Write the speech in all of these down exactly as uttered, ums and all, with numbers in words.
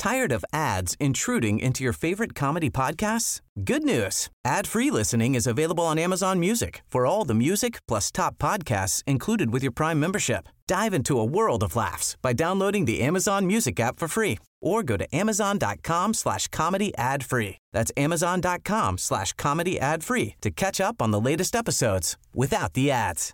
Tired of ads intruding into your favorite comedy podcasts? Good news. Ad-free listening is available on Amazon Music for all the music plus top podcasts included with your Prime membership. Dive into a world of laughs by downloading the Amazon Music app for free or go to amazon.com slash comedy ad free. That's amazon.com slash comedy ad free to catch up on the latest episodes without the ads.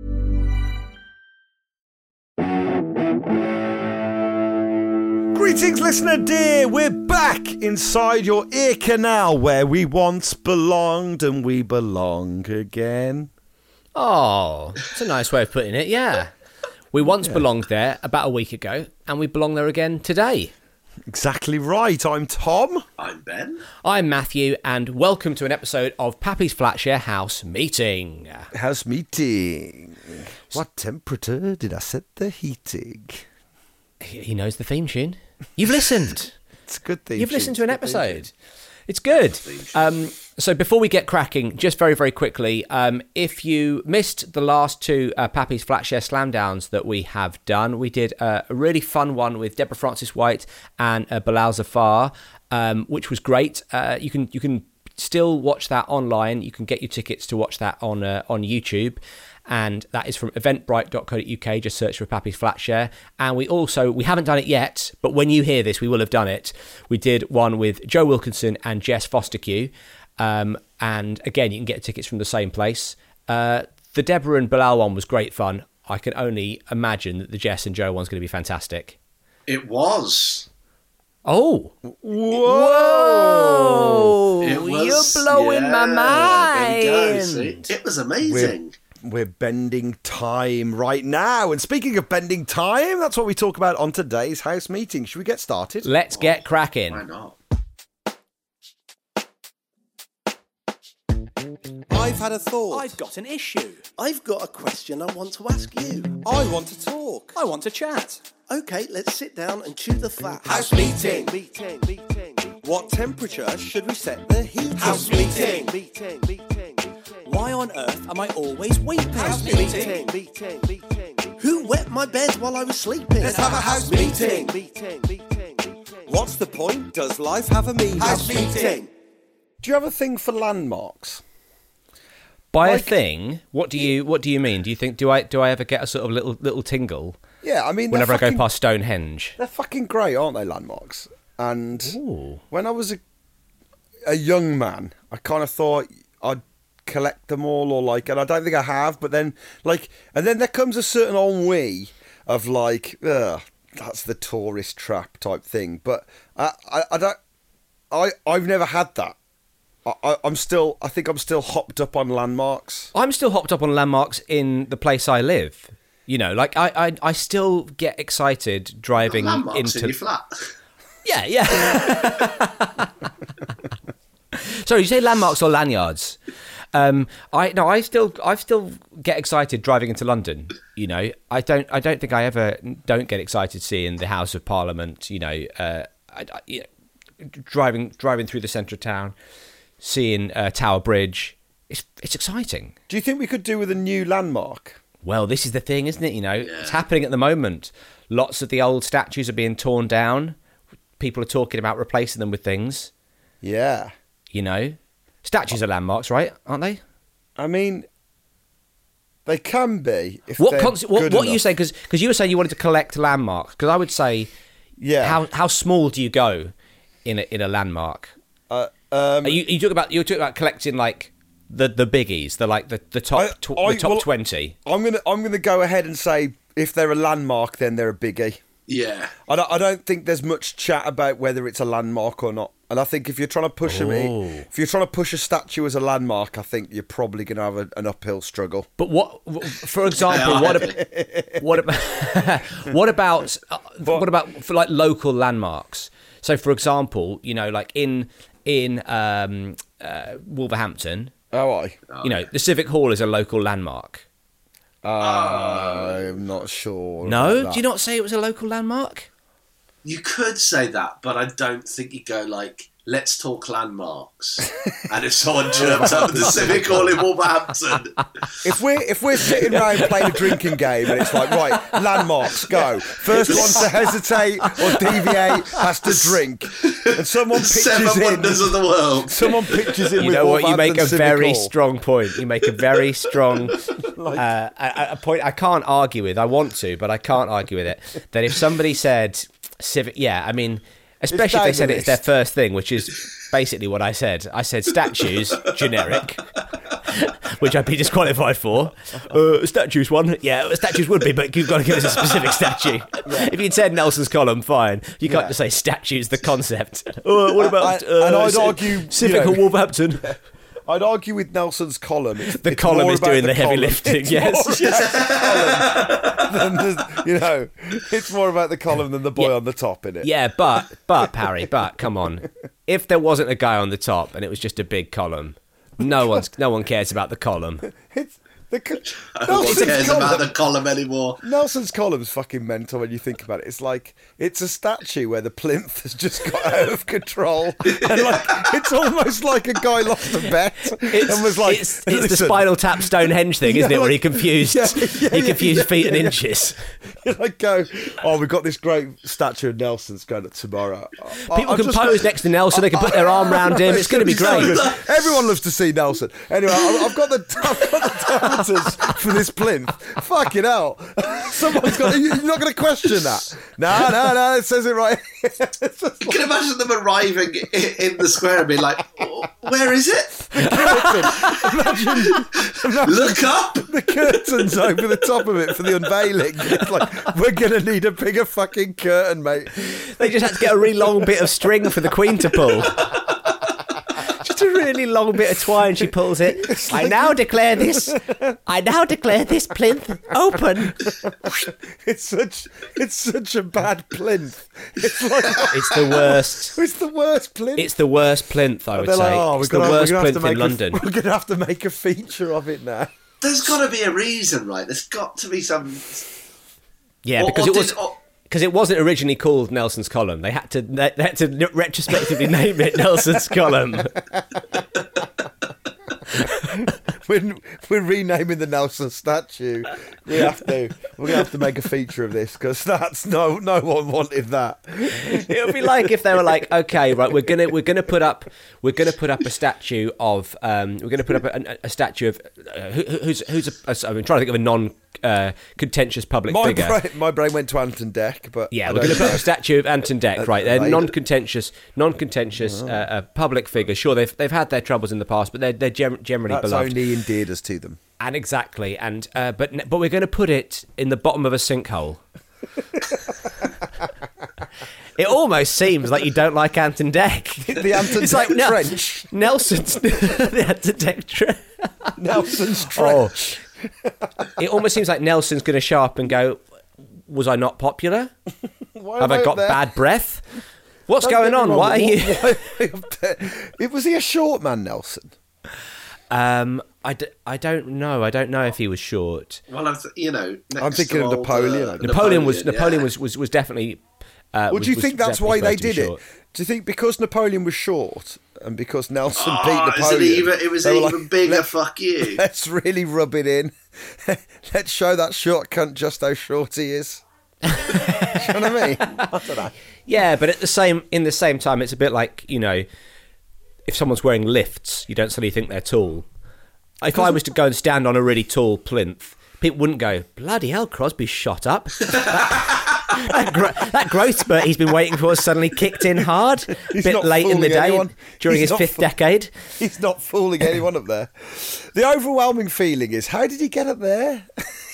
Greetings, listener dear. We're back inside your ear canal where we once belonged and we belong again. Oh, it's a nice way of putting it, yeah. We once yeah. belonged there about a week ago, and we belong there again today. Exactly right. I'm Tom. I'm Ben. I'm Matthew, and welcome to an episode of Pappy's Flatshare House Meeting. House Meeting. What temperature did I set the heating? He knows the theme tune. You've listened. It's a good theme You've tune. listened to an episode. It's good. Um, so before we get cracking, just very, very quickly, um, if you missed the last two uh, Pappy's Flatshare Slam Downs that we have done, we did uh, a really fun one with Deborah Francis-White and uh, Bilal Zafar, um, which was great. Uh, you can you can still watch that online. You can get your tickets to watch that on uh, on YouTube. And that is from eventbrite dot co dot uk. Just search for Pappy's Flatshare. And we also, we haven't done it yet, but when you hear this, we will have done it. We did one with Joe Wilkinson and Jess Fosterque. Um, and again, you can get tickets from the same place. Uh, the Deborah and Bilal one was great fun. I can only imagine that the Jess and Joe one's going to be fantastic. It was. Oh. Whoa. It was, You're blowing yeah, my mind. There you go, see? It was amazing. We're- We're bending time right now. And speaking of bending time, that's what we talk about on today's house meeting. Should we get started? Let's get cracking. Why not? I've had a thought. I've got an issue. I've got a question I want to ask you. I want to talk. I want to chat. Okay, let's sit down and chew the fat. House meeting. Meeting, meeting. What temperature should we set the heat? House meeting. Meeting, meeting. Why on earth am I always weeping? House meeting, meeting, meeting. Who wet my bed while I was sleeping? Let's have a house meeting. Meeting, meeting, meeting. What's the point? Does life have a meaning? House meeting. Do you have a thing for landmarks? By Like- a thing, what do you what do you mean? Do you think do I do I ever get a sort of little little tingle Yeah, I mean, whenever they're I go fucking- past Stonehenge? They're fucking great, aren't they, landmarks? And Ooh. when I was a, a young man, I kind of thought I'd collect them all, or like, and I don't think I have, but then, like, and then there comes a certain ennui of like, ugh, that's the tourist trap type thing. But I, I, I don't, I, I've never had that. I, I, I'm still, I think I'm still hopped up on landmarks. I'm still hopped up on landmarks in the place I live. You know, like I I, I still get excited driving Landmarks into in your flat. Yeah, yeah. Sorry, you say landmarks or lanyards? Um, I no, I still, I still get excited driving into London. You know, I don't, I don't think I ever don't get excited seeing the House of Parliament. You know, uh, I, I, you know driving, driving through the centre of town, seeing uh, Tower Bridge. It's, it's exciting. Do you think we could do with a new landmark? Well, this is the thing, isn't it? You know, yeah. It's happening at the moment. Lots of the old statues are being torn down. People are talking about replacing them with things. Yeah. You know, statues are landmarks, right? Aren't they? I mean, they can be. If what they're con- what, good what are you enough. saying? Because you were saying you wanted to collect landmarks. Because I would say, Yeah. how how small do you go in a, in a landmark? Uh, um, Are you you talk about you talk about collecting like the the biggies, the like the the top I- tw- I- the top well, twenty. I'm gonna I'm gonna go ahead and say if they're a landmark, then they're a biggie. Yeah. I don't, I don't think there's much chat about whether it's a landmark or not. And I think if you're trying to push Oh. a if you're trying to push a statue as a landmark, I think you're probably going to have a, an uphill struggle. But what, for example, what about what about what about uh, what about for like local landmarks? So, for example, you know, like in in um, uh, Wolverhampton, Oh, I. you know, the Civic Hall is a local landmark. Uh, I'm not sure. No, about do you not say it was a local landmark? You could say that, but I don't think you go like let's talk landmarks. And if someone chirped up the Civic Hall in Wolverhampton. If we're if we're sitting around playing a drinking game and it's like, right, landmarks, go. First one to hesitate or deviate has to drink. And someone pitches Seven in. wonders of the world. Someone pitches in You with know what? You make a Civic very Hall. strong point. You make a very strong uh, a, a point I can't argue with. I want to, but I can't argue with it. That if somebody said civic, yeah, I mean, especially if they said it's their first thing, which is basically what I said. I said statues, generic, which I'd be disqualified for. Uh, statues one, yeah, statues would be, but you've got to give us a specific statue. Yeah. If you'd said Nelson's Column, fine. You can't Yeah. just say statues, the concept. Uh, what about I- I- and uh, I'd Civ- argue, Civic you know- Hall Wolverhampton? I'd argue with Nelson's column. It's, The it's column more is about doing the heavy column. lifting, It's yes. more about the column than the, you know, it's more about the column than the boy Yeah. on the top in it. Yeah, but but Parry, but come on. If there wasn't a guy on the top and it was just a big column, no one's no one cares about the column. It's the co- No one Nelson's cares column. about the column anymore. Nelson's column's fucking mental when you think about it. It's like it's a statue where the plinth has just got out of control, and like it's almost like a guy lost a bet It's, and was like, it's, it's the "Listen." Spinal Tap Stonehenge thing, isn't Yeah, it? Where he like- confused yeah, yeah, he yeah, confused yeah, feet and yeah, yeah. inches. You like go, oh, we've got this great statue of Nelson's going up tomorrow. I- People I've can just pose got- next to Nelson. They can put their arm round him. It's going to be so great. good. Everyone loves to see Nelson. Anyway, I- I've got the I've got the diameters for this plinth. Fucking hell! Someone's got. You're not going to question that. No, no, no. It says it right. It's just You like can imagine them arriving i- in the square and being like, "Oh, where is it? imagine, imagine Look up!" the curtains over the top of it for the unveiling. It's like we're going to need a bigger fucking curtain, mate. They just had to get a really long bit of string for the Queen to pull. Just a really long bit of twine. She pulls it. I now declare this. I now declare this plinth open. It's such. It's such a bad plinth. It's like It's the worst. it's the worst plinth. It's the worst plinth, I would They're say. like, oh, it's we're the gonna, worst we're gonna have to plinth in make London. A, we're going to have to make a feature of it now. There's got to be a reason, right? There's got to be some. Yeah, Or- because or it was did- or- because it wasn't originally called Nelson's Column. They had to they had to retrospectively name it Nelson's Column. We're, we're renaming the Nelson statue. We have to. We're gonna have to make a feature of this because that's no no one wanted that. It would be like if they were like, okay, right, we're gonna we're gonna put up we're gonna put up a statue of um we're gonna put up a, a statue of uh, who, who's who's a, a, I'm trying to think of a non uh, contentious public My figure. brain, my brain went to Anton Deck, but Yeah, I we're don't going to put know. up a statue of Anton Deck, right? They're Right. non-contentious, non-contentious uh, uh, public figures. Sure, they've they've had their troubles in the past, but they're they're gem- generally That's beloved. only endeared us to them. And exactly, and uh, but n- but we're going to put it in the bottom of a sinkhole. It almost seems like you don't like Anton Deck. The Anton It's Deck like, no, trench. Nelson's the Anton Deck trench. Nelson's Oh. trench. It almost seems like Nelson's going to show up and go, "Was I not popular? Why Have am I up got there? bad breath? What's Don't going get me on? wrong, Why are you?" why am I up there? It was he a short man, Nelson? Um, I, d- I don't know. I don't know if he was short. Well, I'm, th- you know, next I'm thinking to of old, Napoleon. uh, Napoleon was yeah. Napoleon was, was, was definitely. Uh, Well, was- do you was think that's why definitely they supposed to be did it? short. Do you think because Napoleon was short and because Nelson Oh, beat it's Napoleon, an even, it was they an were even like, bigger "Let- fuck you. Let's really rub it in. Let's show that short cunt just how short he is. Do you know what I mean? I don't know. Yeah, but at the same in the same time, it's a bit like, you know, if someone's wearing lifts, you don't suddenly think they're tall. If I was to go and stand on a really tall plinth, people wouldn't go, "Bloody hell, Crosby's shot up." that, that, gro- that growth spurt he's been waiting for has suddenly kicked in hard. A He's bit not late in the fooling day anyone. during He's his not fifth fo- decade. He's not fooling anyone up there. The overwhelming feeling is, how did he get up there?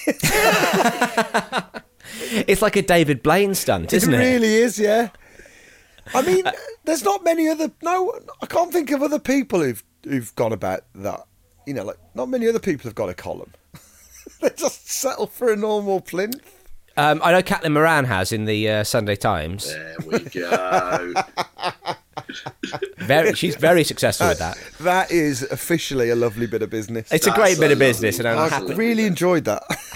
It's like a David Blaine stunt, isn't it it? really is, yeah. I mean, there's not many other. No, I can't think of other people who've who've gone about that. You know, like not many other people have got a column. They just settle for a normal plinth. Um, I know Caitlin Moran has in the uh, Sunday Times. There we go. Very, she's very successful with that. That is officially a lovely bit of business. It's a That's great bit a of business, and lovely- I'm I happy, really enjoyed that.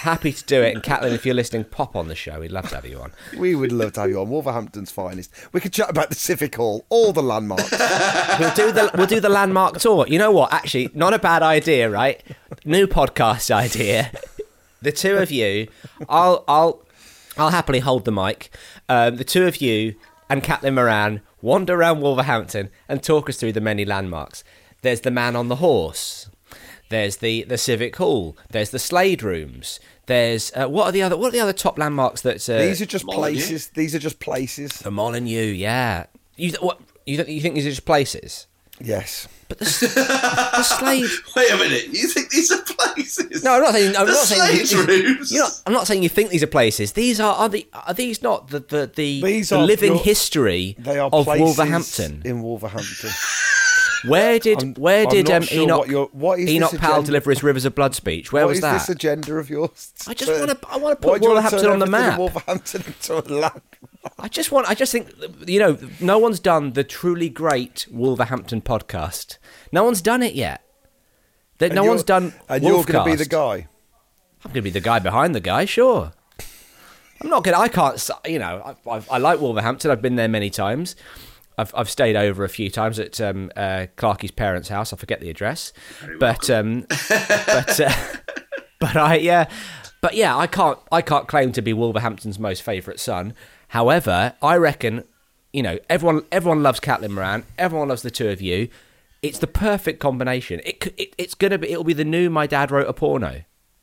happy to do it. And Catelyn, if you're listening, pop on the show. We'd love to have you on. We would love to have you on. Wolverhampton's finest. We could chat about the Civic Hall, all the landmarks. We'll do the we'll do the landmark tour. You know what? Actually, not a bad idea, right? New podcast idea. The two of you, I'll I'll I'll happily hold the mic. Um, the two of you and Catelyn Moran wander around Wolverhampton and talk us through the many landmarks. There's the Man on the Horse. There's the, the Civic Hall. There's the Slade Rooms. There's uh, what are the other what are the other top landmarks that uh, These are just Molyneux. places. These are just places. the Molyneux? Yeah. You th- what you th- you think these are just places? Yes. But the, s- the Slade. Wait a minute. You think these are places? No, I'm not saying. I'm The not saying. Slade's you- Rooms. You're not, I'm not saying you think these are places. These are are, the, are these not the the, the, These the are living your- history They are of places Wolverhampton? in Wolverhampton. Where did I'm- where I'm did not um, sure Enoch what your- what is this Enoch Powell agenda- deliver his Rivers of Blood speech? Where What was is that? this agenda of yours? I just wanna- I wanna put Why do you wanna Wolverhampton turn on the everything in map. Wolverhampton into a land. I just want. I just think you know. No one's done the truly great Wolverhampton podcast. No one's done it yet. That no And one's you're- done. And you're going to be Wolfcast. the guy. I'm going to be the guy behind the guy, sure. I'm not going to, I can't, s- you know, I, I, I like Wolverhampton. I've been there many times. I've I've stayed over a few times at um, uh, Clarkie's parents' house. I forget the address. But, um, but, uh, but I, yeah, but yeah, I can't, I can't claim to be Wolverhampton's most favourite son. However, I reckon, you know, everyone, everyone loves Catelyn Moran. Everyone loves the two of you. It's the perfect combination. It, c- it it's gonna be. It'll be the new My Dad Wrote a Porno.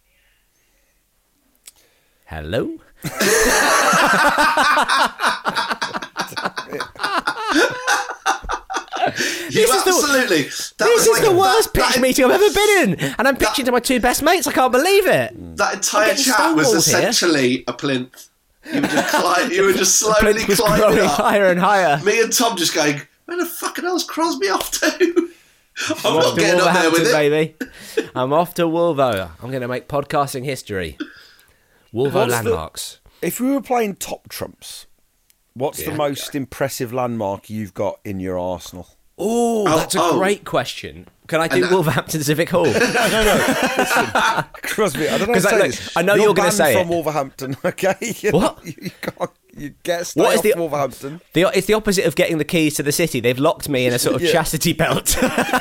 Hello. You This is the- absolutely. That This was is like the a- worst that, pitch that, meeting I've ever been in, and I'm pitching to my two best mates. I can't believe it. That entire getting chat was stonewalled here. essentially a plinth. You were just, climb, you were just slowly Plinth was climbing growing up. higher and higher. Me and Tom just going, where the fucking hell's Crosby off to? I'm I'm not off to getting up there with Wolverhampton, it. baby. I'm off to Wolvo. I'm going to make podcasting history. Wolvo What's the- landmarks. If we were playing top trumps, what's the Yeah. most impressive landmark you've got in your arsenal? Ooh, Oh, that's a oh. great question. Can I do And that- Wolverhampton Civic Hall? Crosby, I don't know how 'Cause to I- say look, this. I know you're gonna banned say from it. Wolverhampton, okay? You, What? You, you, can't, you get stay What is off the- Wolverhampton. The, it's the opposite of getting the keys to the city. They've locked me in a sort of Yeah. chastity belt.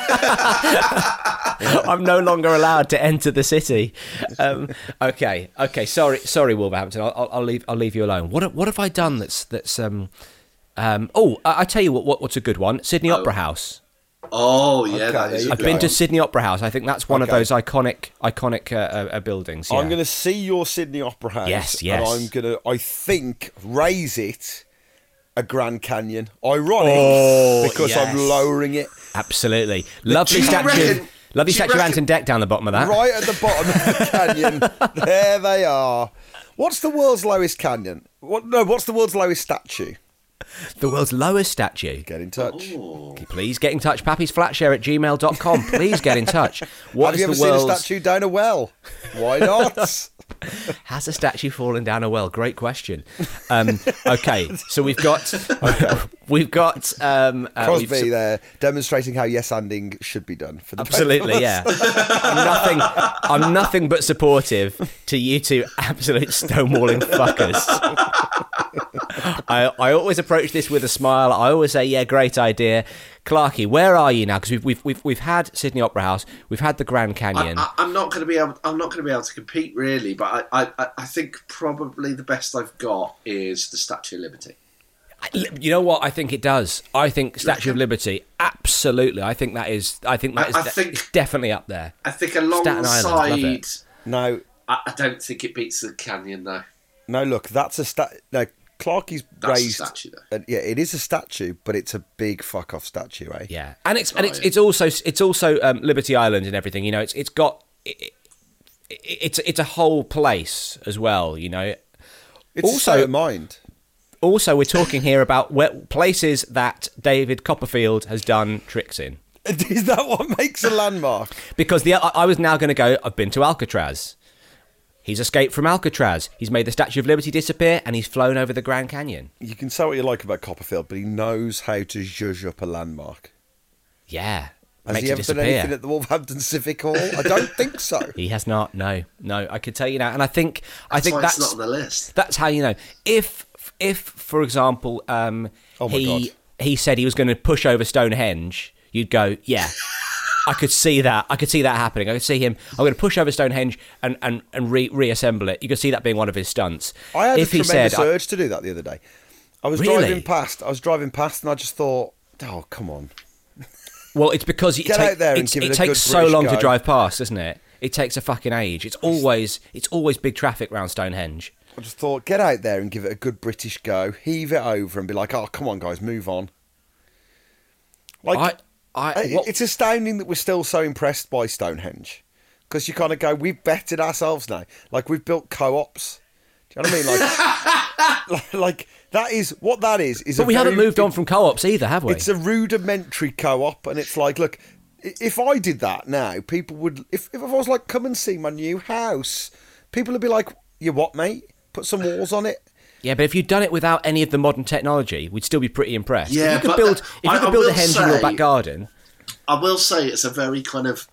I'm no longer allowed to enter the city. Um, okay, okay. Sorry, sorry, Wolverhampton. I'll, I'll, I'll leave. I'll leave you alone. What what have I done? That's that's. Um, um, oh, I, I tell you what, what. What's a good one? Sydney Opera House. Oh, yeah, Okay, that there is you a I've good been one. to Sydney Opera House. I think that's one of Okay. those iconic iconic uh, uh, uh, buildings. Yeah. I'm going to see your Sydney Opera House. Yes, yes. And I'm going to, I think, raise it a Grand Canyon. Ironic, Oh, because yes. I'm lowering it Absolutely. Lovely Do you statue. reckon- lovely do you statue of reckon- Anton Deck down the bottom of that. right at the bottom of the canyon. There they are. What's the world's lowest canyon? What? No, what's the world's lowest statue? The world's lowest statue. Get in touch. Please get in touch. Pappy's Flatshare at gmail dot com. Please get in touch. What Have is you ever the seen world's... a statue down a well? Why not? Has a statue fallen down a well? Great question. Um, okay, so we've got... we've got... Um, uh, Crosby we've- there demonstrating how yes-anding should be done. For the Absolutely, yeah. I'm nothing. I'm nothing but supportive to you two absolute stonewalling fuckers. I I always approach this with a smile. I always say, "Yeah, great idea." Clarkie, where are you now? Because we've, we've we've we've had Sydney Opera House, we've had the Grand Canyon. I, I, I'm not going to be able. I'm not going to be able to compete really, but I, I, I think probably the best I've got is the Statue of Liberty. You know what? I think it does. I think Statue of Liberty, absolutely. I think that is. I think that I- is I de- think- it's definitely up there. I think Staten Island, love alongside. it. No, I, I don't think it beats the Canyon though. no. Look, that's a stat. No, Clarkie's That's a raised. statue, though. uh, yeah, it is a statue, but it's a big fuck off statue, eh? Yeah, and it's and it's yeah. it's also it's also um, Liberty Island and everything. You know, it's it's got it, it, it's it's a whole place as well. You know, It's Also- a state of mind. also we're talking here about where, places that David Copperfield has done tricks in. Is that what makes a landmark? Because the I, I was now going to go. I've been to Alcatraz. He's escaped from Alcatraz. He's made the Statue of Liberty disappear, and he's flown over the Grand Canyon. You can say what you like about Copperfield, but he knows how to zhuzh up a landmark. Yeah, Has Makes he it ever done disappear. anything at the Wolverhampton Civic Hall? I don't think so. He has not. No, no. I could tell you now, and I think I That's think why that's it's not on the list. That's how you know. If if for example, um, Oh my he God. he said he was going to push over Stonehenge, you'd go, yeah. I could see that. I could see that happening. I could see him. I'm going to push over Stonehenge and and and re- reassemble it. You could see that being one of his stunts. I had if a he tremendous said, I- urge to do that the other day. I was Really? driving past. I was driving past, and I just thought, "Oh, come on." well, it's because it, Get take- out there and it's- give it it a takes good so British long to go. drive past, doesn't it? It takes a fucking age. It's always it's always big traffic around Stonehenge. I just thought, get out there and give it a good British go. Heave it over and be like, "Oh, come on, guys, move on." Like, I I I- what, it's astounding that we're still so impressed by Stonehenge, because you kind of go, we've bettered ourselves now. Like, we've built co-ops. Do you know what I mean? Like, like that is what that is. Is but a we haven't very moved big- on from co-ops either, have we? It's a rudimentary co-op, and it's like, look, i- if I did that now, people would. If if I was like, come and see my new house, people would be like, "You what, mate? Put some walls on it." Yeah, but if you'd done it without any of the modern technology, we'd still be pretty impressed. Yeah, if you could but build, the- if you I- could I build a will henge in your say- back garden, I will say it's a very kind of.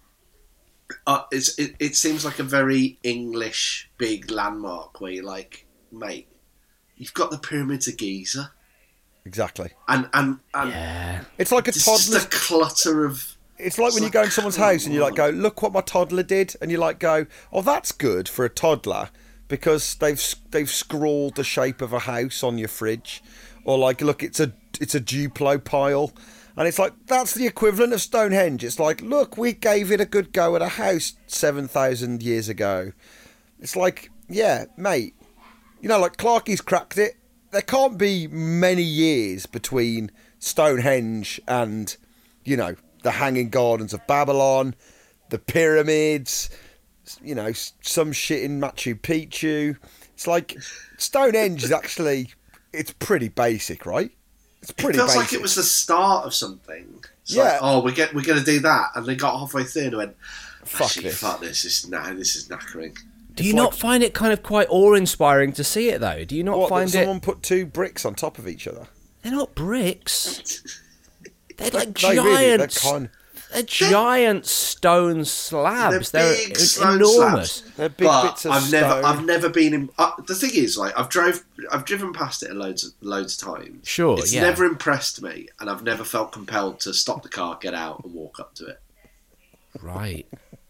Uh, it's, it, it seems like a very English big landmark where you're like, mate, you've got the pyramids of Giza, Exactly. and and, and yeah, It's like a it's just toddler. a clutter of. It's like when you go in someone's house and you like go, look what my toddler did, and you like go, oh, that's good for a toddler because they've they've scrawled the shape of a house on your fridge, or like, look, it's a it's a Duplo pile, and it's like that's the equivalent of Stonehenge. It's like, look, we gave it a good go at a house seven thousand years ago. It's like, yeah, mate, you know, like Clarkie's cracked it. There can't be many years between Stonehenge and, you know, the Hanging Gardens of Babylon, the pyramids, you know, s- some shit in Machu Picchu. It's like Stonehenge is actually, it's pretty basic, right? It's It pretty feels basic. like it was the start of something. It's Yeah. like, oh, we get we're going to do that, and they got halfway through and went, Fuck actually, this. fuck this. This is nah, this is knackering. do you It's not like- find it kind of quite awe-inspiring to see it though? Do you not What, find that it? someone put two bricks on top of each other? They're not bricks. They're like No, really, they're giant. kind- They're giant stone slabs. They're They're, big en- stone enormous. slabs. They're big but bits of I've never, stone. I've never been in. Uh, the thing is, like, I've drove, I've driven past it loads, of, loads of times. Sure, it's yeah. never impressed me, and I've never felt compelled to stop the car, get out, and walk up to it. Right.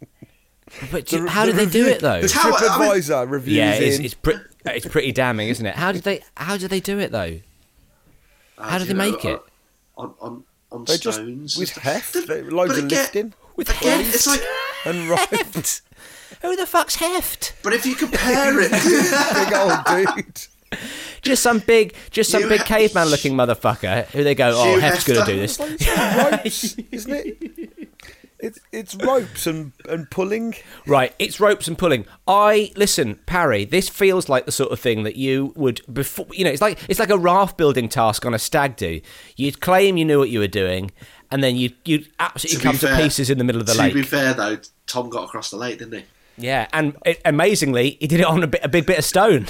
But do, The- how the did they do review- it though? The How- I mean- TripAdvisor reviews Yeah, it's in. it's, pre- it's pretty damning, isn't it? How did they how did they do it though? How did do they you make know, it? uh, On on on They just stones with and heft, stuff. they- loads But of again- lifting With Again, heft. it's like, and right. Who the fuck's heft? but if you compare it, Big old dude. Just some big, just some You big have- caveman looking motherfucker who they go, oh, You heft's have gonna to- do this. It's like ropes, isn't it? It's it's ropes and, and pulling. Right, it's ropes and pulling. I listen, Parry. This feels like the sort of thing that you would before. You know, it's like it's like a raft building task on a stag do. You'd claim you knew what you were doing, and then you you absolutely To be come fair- to pieces in the middle of the to lake. be fair though, Tom got across the lake, didn't he? Yeah, and it, amazingly, he did it on a, bit, a big bit of stone.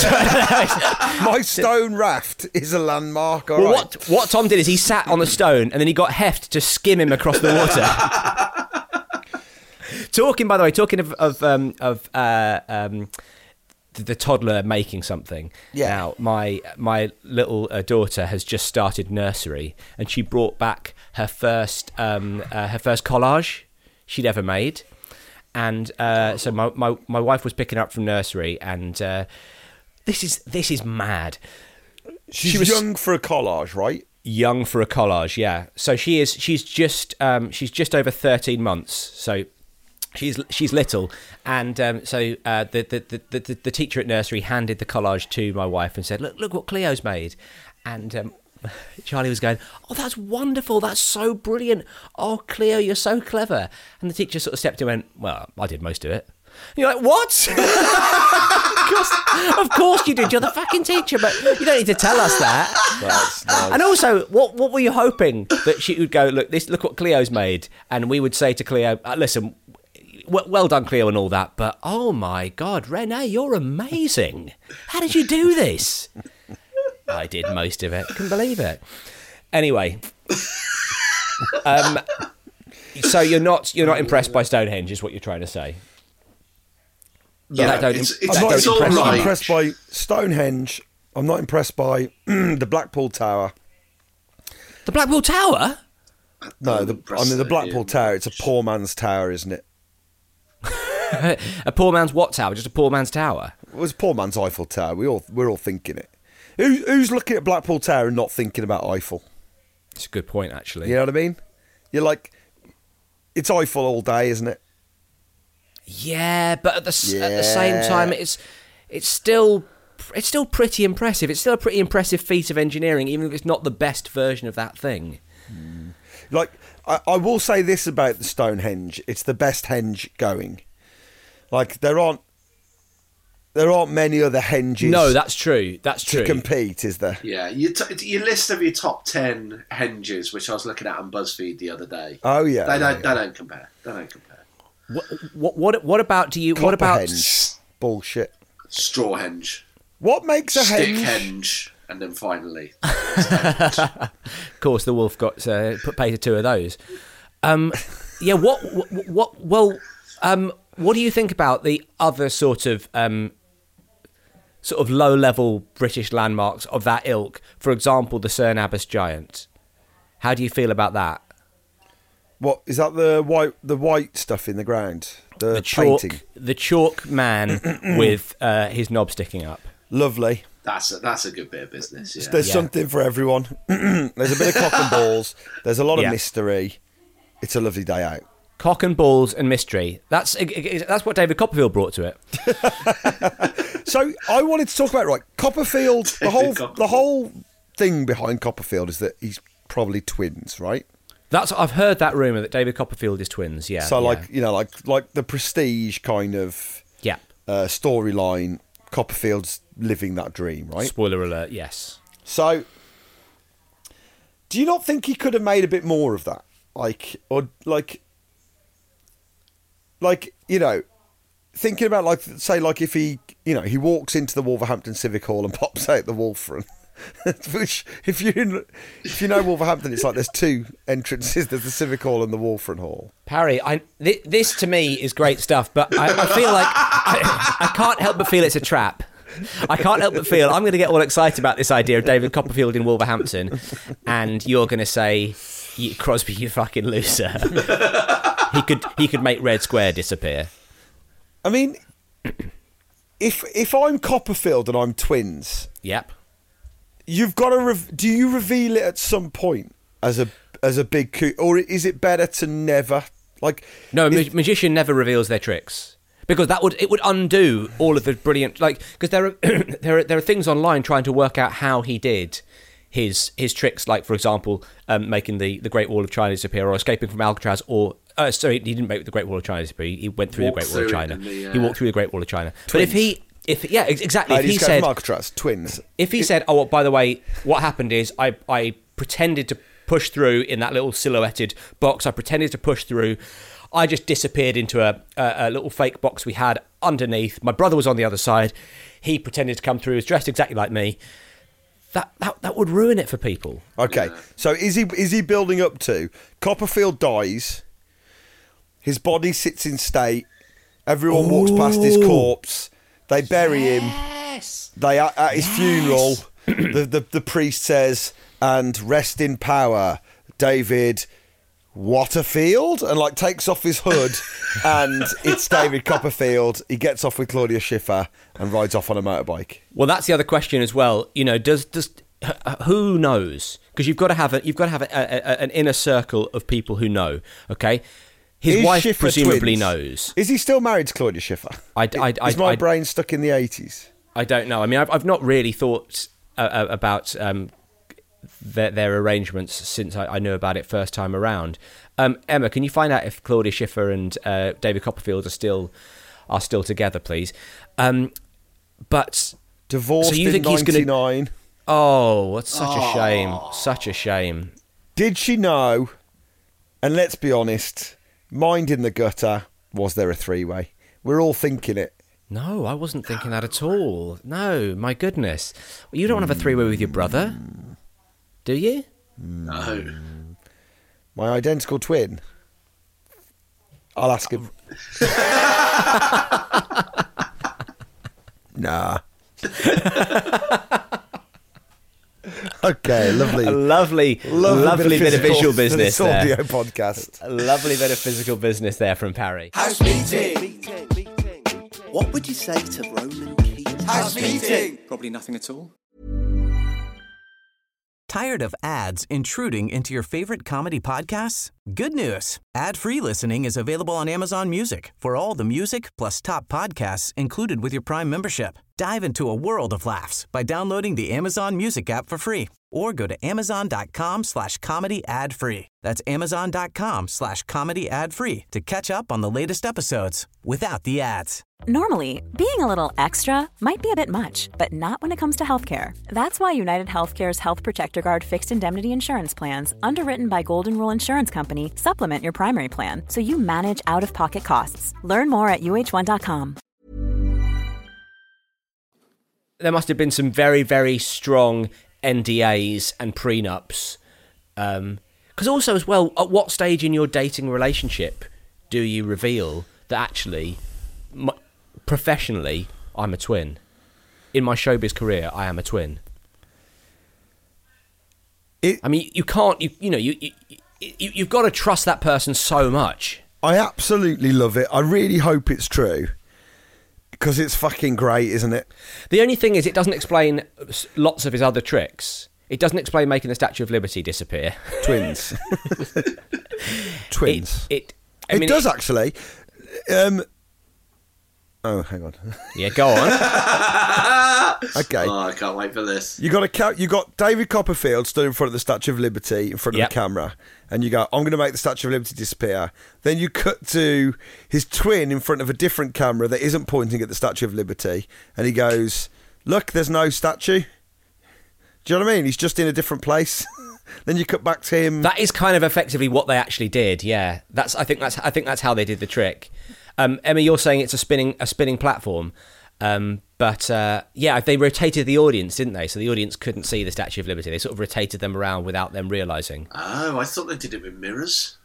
My stone raft is a landmark. All Well, right. what what Tom did is he sat on the stone and then he got heft to skim him across the water. Talking, by the way, talking of of um, of uh, um, the, the toddler making something. Yeah. Now, my my little uh, daughter has just started nursery, and she brought back her first um, uh, her first collage she'd ever made. And uh, so my, my my wife was picking up from nursery, and uh, this is this is mad. She's she was- young for a collage, right? Young for a collage, yeah. So she is. She's just. Um, she's just over thirteen months. So she's she's little, and um, so uh, the, the, the the the teacher at nursery handed the collage to my wife and said, "Look, look what Cleo's made," and. Um, Charlie was going, oh, that's wonderful. That's so brilliant. Oh, Cleo, you're so clever. And the teacher sort of stepped in and went, well, I did most of it. And you're like, what? of, course, of course you did. You're the fucking teacher, but you don't need to tell us that. That's nice. And also, what what were you hoping that she would go, look, this, look what Cleo's made, and we would say to Cleo, uh, listen, w- well done, Cleo, and all that, but oh my God, Renee, you're amazing. How did you do this? I did most of it. Couldn't believe it. Anyway, um, So you're not you're not impressed by Stonehenge, is what you're trying to say? Yeah, That don't- it's, that it's, I'm not it's all impressed, right. impressed by Stonehenge. I'm not impressed by the Blackpool Tower. The Blackpool Tower? No, I'm the, I impressed mean the with Blackpool it. Tower. It's a poor man's tower, isn't it? A poor man's what tower? Just a poor man's tower? It was a poor man's Eiffel Tower. We all we're all thinking it. Who, who's looking at Blackpool Tower and not thinking about Eiffel? It's a good point, actually. You know what I mean? You're like, it's Eiffel all day, isn't it? Yeah, but at the s at the same Yeah. time, it's it's still it's still pretty impressive. It's still a pretty impressive feat of engineering, even if it's not the best version of that thing. Like, I, I will say this about the Stonehenge: it's the best henge going. Like, there aren't there aren't many other henges. No, that's true. That's to true. compete, is there? Yeah, your, t- your list of your top ten henges, which I was looking at on BuzzFeed the other day. Oh yeah, they yeah, don't. yeah. They don't compare. They don't compare. What, what what what about do you? What about? Copperhenge. Bullshit. Straw henge, What makes a stick henge? henge, and then finally, Of course, the wolf got uh, put paid to two of those. Um, yeah. What, what? What? Well, um, what do you think about the other sort of um, sort of low-level British landmarks of that ilk? For example, the Cerne Abbas Giant. How do you feel about that? What is that? The white, the white stuff in the ground. The, The chalk, painting. the chalk man with uh, his knob sticking up. Lovely. that's a, that's a good bit of business. Yeah. There's Yeah. something for everyone. There's a bit of cock and balls. There's a lot of Yeah. mystery. It's a lovely day out. Cock and balls and mystery. That's that's what David Copperfield brought to it. So I wanted to talk about right Copperfield. The whole Copperfield. the whole thing behind Copperfield is that he's probably twins, right? That's I've heard that rumor that David Copperfield is twins. Yeah. So yeah. like you know like like the Prestige kind of yeah. uh, storyline. Copperfield's living that dream, right? Spoiler alert. Yes. So, do you not think he could have made a bit more of that? Like, or like, like you know, thinking about like, say, like if he, you know, he walks into the Wolverhampton Civic Hall and pops out the Wolfram. Which, if you if you know Wolverhampton, it's like there's two entrances. There's the Civic Hall and the Wolfram Hall. Parry, I, th- this to me is great stuff, but I, I feel like I, I can't help but feel it's a trap. I can't help but feel I'm going to get all excited about this idea of David Copperfield in Wolverhampton, and you're going to say, you, Crosby, you fucking loser. he could he could make Red Square disappear. I mean, if if I'm Copperfield and I'm twins, Yep. you've got to. Re- do you reveal it at some point as a as a big coup, or is it better to never like? No, a if- ma- magician never reveals their tricks because that would it would undo all of the brilliant like because there are there are there are things online trying to work out how he did his his tricks, like for example, um, making the, the Great Wall of China disappear or escaping from Alcatraz, or uh, sorry, he didn't make the Great Wall of China disappear. He went through Walked the Great Wall of through it China. in the, uh, He walked through the Great Wall of China. But if he if yeah ex- exactly if Ladies he go said from Alcatraz, twins. if he said, oh, well, by the way, what happened is I, I pretended to push through in that little silhouetted box. I pretended to push through. I just disappeared into a, a, a little fake box we had underneath. My brother was on the other side. He pretended to come through. He was dressed exactly like me. That, that that would ruin it for people. Okay, so is he is he building up to Copperfield dies? His body sits in state. Everyone walks past his corpse. They bury him. Yes. They at, at his funeral. the, the the priest says, "And rest in power, David Waterfield," and like takes off his hood, and it's David Copperfield. He gets off with Claudia Schiffer and rides off on a motorbike. Well, that's the other question as well. You know, does does who knows? Because you've got to have a, you've got to have a, a, an inner circle of people who know. Okay, his Is wife Schiffer presumably twins? knows. Is he still married to Claudia Schiffer? I, I, I, Is my I, brain stuck in the eighties? I don't know. I mean, I've, I've not really thought uh, about um, their, their arrangements since I, I knew about it first time around. Um, Emma, can you find out if Claudia Schiffer and uh, David Copperfield are still are still together, please? Um, but Divorced So you in think he's gonna- ninety-nine. oh, that's such a shame. Such a shame. Did she know? And let's be honest, mind in the gutter, was there a three-way? We're all thinking it. No, I wasn't thinking that at all. No, my goodness. You don't want to have a three-way with your brother, do you? No. My identical twin. I'll ask him. Nah. Okay, lovely. A lovely, lovely, lovely bit, of, bit of visual business for this audio there. podcast. A lovely bit of physical business there from Parry. House meeting. Meeting, meeting. What would you say to Ronan Keating? House meeting. Probably nothing at all. Tired of ads intruding into your favorite comedy podcasts? Good news. Ad-free listening is available on Amazon Music for all the music plus top podcasts included with your Prime membership. Dive into a world of laughs by downloading the Amazon Music app for free or go to amazon.com slash comedy ad free. That's amazon.com slash comedy ad free to catch up on the latest episodes without the ads. Normally, being a little extra might be a bit much, but not when it comes to healthcare. That's why United Healthcare's Health Protector Guard fixed indemnity insurance plans, underwritten by Golden Rule Insurance Company, supplement your primary plan so you manage out-of-pocket costs. Learn more at U H one dot com. There must have been some very, very strong N D As and prenups. Um, because also as well, at what stage in your dating relationship do you reveal that actually... My, professionally, I'm a twin. In my showbiz career, I am a twin. It, I mean, you can't, you you know, you, you, you, you've got to trust that person so much. I absolutely love it. I really hope it's true. Because it's fucking great, isn't it? The only thing is, it doesn't explain lots of his other tricks. It doesn't explain making the Statue of Liberty disappear. Twins. Twins. It, it, I it mean, does, it, actually. Um... Oh, hang on. Yeah, go on. Okay. Oh, I can't wait for this. You got a ca- you got David Copperfield stood in front of the Statue of Liberty in front of Yep. the camera, and you go, "I'm going to make the Statue of Liberty disappear." Then you cut to his twin in front of a different camera that isn't pointing at the Statue of Liberty, and he goes, "Look, there's no statue." Do you know what I mean? He's just in a different place. Then you cut back to him. That is kind of effectively what they actually did. Yeah, that's. I think that's. I think that's how they did the trick. Um, Emma, you're saying it's a spinning a spinning platform, um, but uh, yeah, they rotated the audience, didn't they? So the audience couldn't see the Statue of Liberty. They sort of rotated them around without them realising. Oh, I thought they did it with mirrors.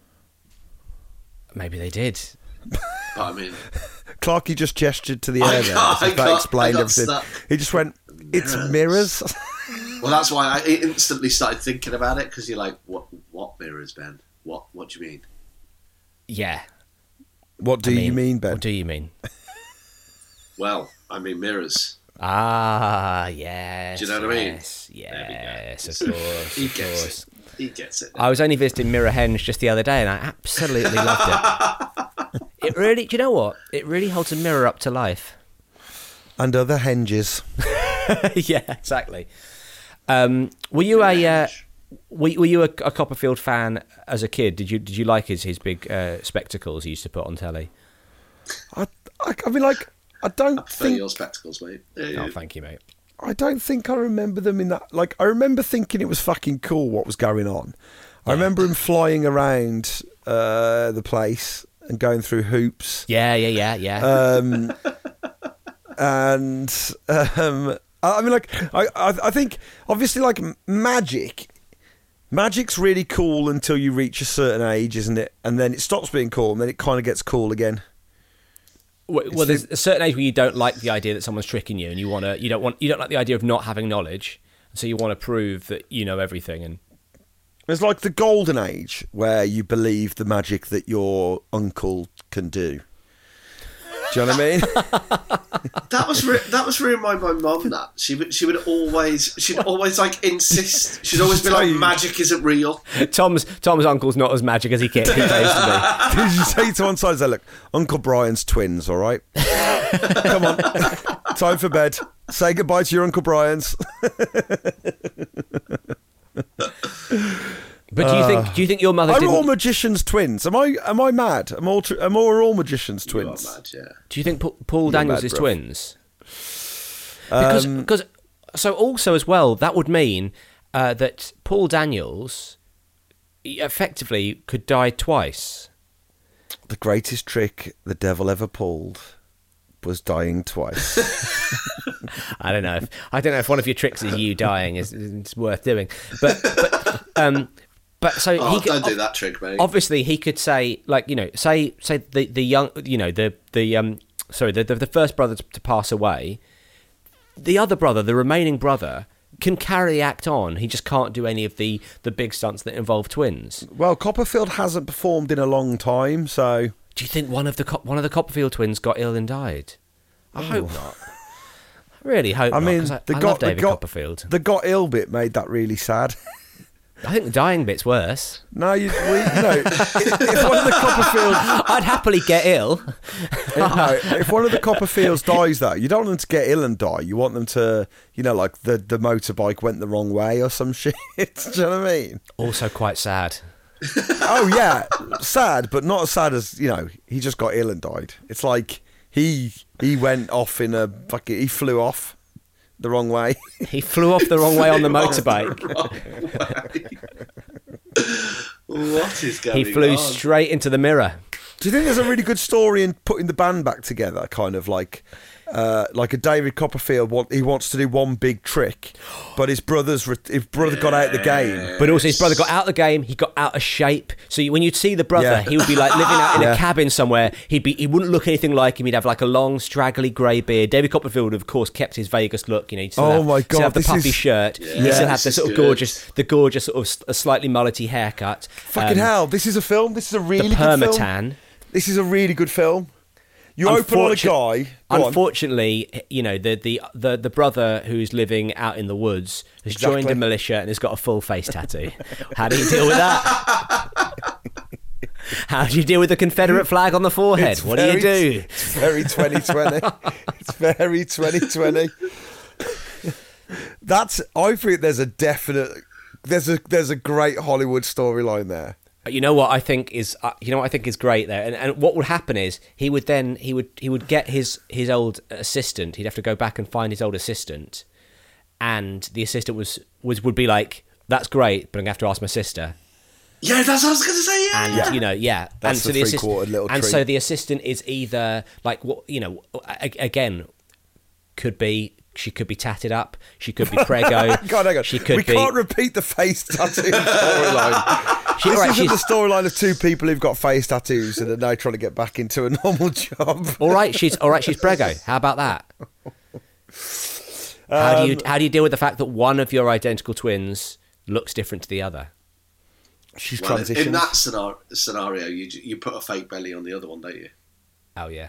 Maybe they did. But I mean, Clarky just gestured to the I air there. got- as if I that got- explained I got everything. stuck. He just went, "It's mirrors." well, that's why I instantly started thinking about it, because you're like, what? What mirrors, Ben? What? What do you mean? Yeah. What do I mean, you mean, Ben? What do you mean? Well, I mean mirrors. Ah, yes. Do you know what I mean? Yes, There we go. yes, of course. He of gets course. it. He gets it. I was only visiting Mirror Henge just the other day, and I absolutely loved it. It really, do you know what? It really holds a mirror up to life. And other henges. Yeah, exactly. Um, were you a uh, were, were you a, a Copperfield fan as a kid? Did you did you like his his big uh, spectacles he used to put on telly? I, I, I mean, like, I don't I prefer think. your spectacles, mate. Oh, thank you, mate. I don't think I remember them in that. Like, I remember thinking it was fucking cool what was going on. I remember him flying around uh, the place and going through hoops. Yeah, yeah, yeah, yeah. Um, and um, I I mean, like, I, I, I think obviously, like, magic. Magic's really cool until you reach a certain age, isn't it? And then it stops being cool, and then it kind of gets cool again. well, well, there's a certain age where you don't like the idea that someone's tricking you, and you want to. You don't want. You don't like the idea of not having knowledge, so you want to prove that you know everything. And It's like the golden age where you believe the magic that your uncle can do. Do you know what I mean? That was re- that was reminded my mum. That she would she would always she'd always like insist. She'd always be like, magic isn't real. Tom's Tom's uncle's not as magic as he, ca- he claims to Did you say to one side, say, look, Uncle Brian's twins, all right? Come on. Time for bed. Say goodbye to your Uncle Brian's. But do you think do you think your mother Are didn't? all magicians twins? Am I am I mad? Am all, tr- am all, are all magicians You are twins? mad, yeah. Do you think Pa- Paul You're Daniels mad, is bruv. twins? Because Um, because so also as well that would mean uh, that Paul Daniels effectively could die twice. The greatest trick the devil ever pulled was dying twice. I don't know. If, I don't know if one of your tricks is you dying is, is worth doing. But but um, But so Oh, he could, don't do that trick, mate. Obviously, he could say, like, you know, say say the, the young, you know, the the um, sorry, the, the the first brother to, to pass away. The other brother, the remaining brother, can carry the act on. He just can't do any of the the big stunts that involve twins. Well, Copperfield hasn't performed in a long time, so Do you think one of the Co- one of the Copperfield twins got ill and died? I hope not. I really hope I not. mean, 'cause I, the I got love the David got Copperfield. the got ill bit made that really sad. I think the dying bit's worse. No, you, we, no. If, if one of the Copperfield, I'd happily get ill. if, no, if one of the Copperfields dies, though, you don't want them to get ill and die. You want them to, you know, like the the motorbike went the wrong way or some shit. Do you know what I mean? Also quite sad. Oh yeah, sad, but not as sad as, you know, he just got ill and died. It's like he he went off in a fucking he flew off the wrong way. He flew off the wrong way on the motorbike. What is going on? He flew straight into the mirror. Do you think there's a really good story in putting the band back together? Kind of like, uh, like a David Copperfield. Want, he wants to do one big trick, but his brother's re- his brother got out of the game. But also his brother got out of the game. He got out of shape. So you, when you'd see the brother, Yeah. he would be like living out in Yeah. a cabin somewhere. He'd be he wouldn't look anything like him. He'd have like a long, straggly grey beard. David Copperfield, of course, kept his Vegas look. You know, he'd still Oh have, my still God, have the this puffy is- shirt. Yeah, he still have this the is sort of good. gorgeous, the gorgeous sort of s- a slightly mullety haircut. Fucking Um, hell! This is a film. This is a really the good film. permatan. This is a really good film. You open on a Unfortun- guy. Go on. Unfortunately, you know, the, the the the brother who's living out in the woods has Exactly. joined a militia and has got a full face tattoo. How do you deal with that? How do you deal with the Confederate flag on the forehead? It's what very- do you do? It's very twenty twenty. It's very twenty twenty. That's. I think there's a definite. There's a there's a great Hollywood storyline there. You know what I think is uh, you know what I think is great there, and and what would happen is he would then he would he would get his his old assistant. He'd have to go back and find his old assistant, and the assistant was was would be like, "That's great, but I'm gonna have to ask my sister." Yeah, that's what I was going to say. Yeah, And yeah. you know, yeah, That's and so the the assistant, three-quartered little and treat. so the assistant is either like what you know, a- again, could be she could be tatted up, she could be prego, God, hang on. she could we be. can't repeat the face tattoo storyline. She- This all right, isn't the she's- storyline of two people who've got face tattoos and are now trying to get back into a normal job. all right, she's all right. She's prego. How about that? How do you how do you deal with the fact that one of your identical twins looks different to the other? She's Well, transitioned. in that scenario, scenario, you you put a fake belly on the other one, don't you? Oh yeah.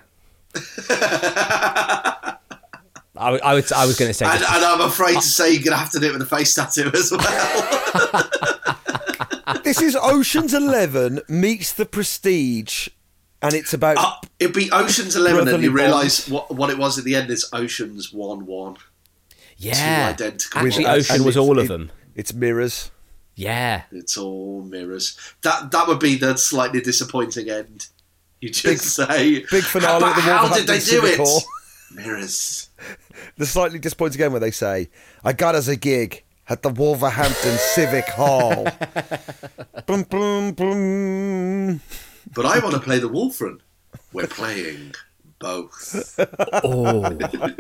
I, would- I was I was going to say. And, just- and I'm afraid to say you're going to have to do it with a face tattoo as well. This is Ocean's Eleven meets The Prestige, and it's about. Uh, it'd be Ocean's Eleven, and Brotherly you realise what what it was at the end is Ocean's One One. yeah, identical actually, ones. Ocean and was it's- all of it- them. It's mirrors. Yeah. It's all mirrors. That that would be the slightly disappointing end. You just Big- say Big finale But at the how did Wolverhampton they do Civic it? Hall. Mirrors. The slightly disappointing game where they say, "I got us a gig at the Wolverhampton Civic Hall." Boom, boom, boom. But I want to play the Wolfram. We're playing both. Oh.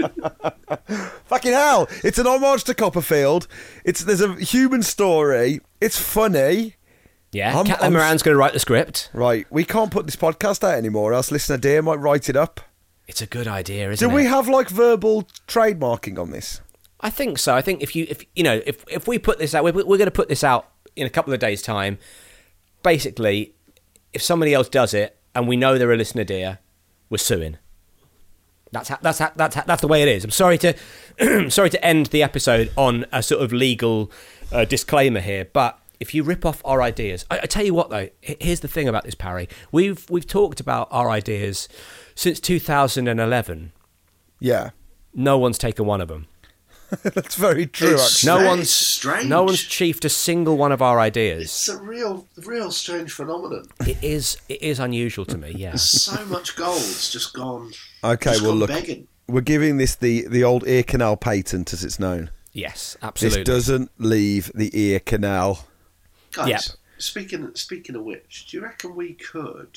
Fucking hell! It's an homage to Copperfield. It's there's a human story. It's funny. Yeah, I'm- Catelyn I'm- Moran's going to write the script. Right, we can't put this podcast out anymore, else listener dear might write it up. It's a good idea, isn't Do it? we have like verbal trademarking on this? I think so. I think if you, if you know, if if we put this out, we're, we're going to put this out in a couple of days' time. Basically, if somebody else does it and we know they're a listener dear, we're suing. That's how, that's how, that's how, that's the way it is. I'm sorry to sorry to end the episode on a sort of legal uh, disclaimer here, but if you rip off our ideas, I, I tell you what though, h- here's the thing about this, Parry. We've we've talked about our ideas since two thousand eleven. Yeah, No one's taken one of them. that's very true. It's Actually. No Strange, one's strange. no one's chiefed a single one of our ideas. It's a real, real strange phenomenon. It is it is unusual to me. Yeah. So much gold's just gone. Okay, just well gone look, begging. we're giving this the the old ear canal patent, as it's known. Yes, absolutely. This doesn't leave the ear canal. Guys, Yep. speaking speaking of which, do you reckon we could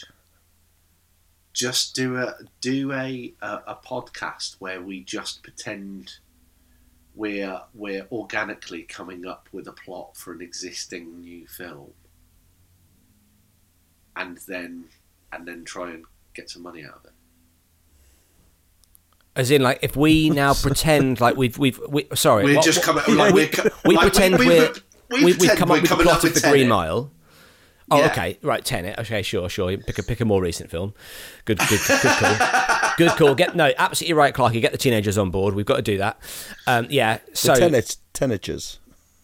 just do a do a a, a podcast where we just pretend we're we're organically coming up with a plot for an existing new film, and then and then try and get some money out of it. As in, like, if we now pretend like we've we've we, sorry, We're what, just what, coming. Like, we, we're, co- we like, pretend we, we're we, we, pretend we've come we're up with the coming plot up of with the Green Tenet. Mile. Oh, Yeah. okay, right, Tenet. Okay, sure, sure. Pick a pick a more recent film. Good, good, good call. Good call. Get no, absolutely right, Clarky. Get the teenagers on board. We've got to do that. Um, yeah. So the tenet, tenagers.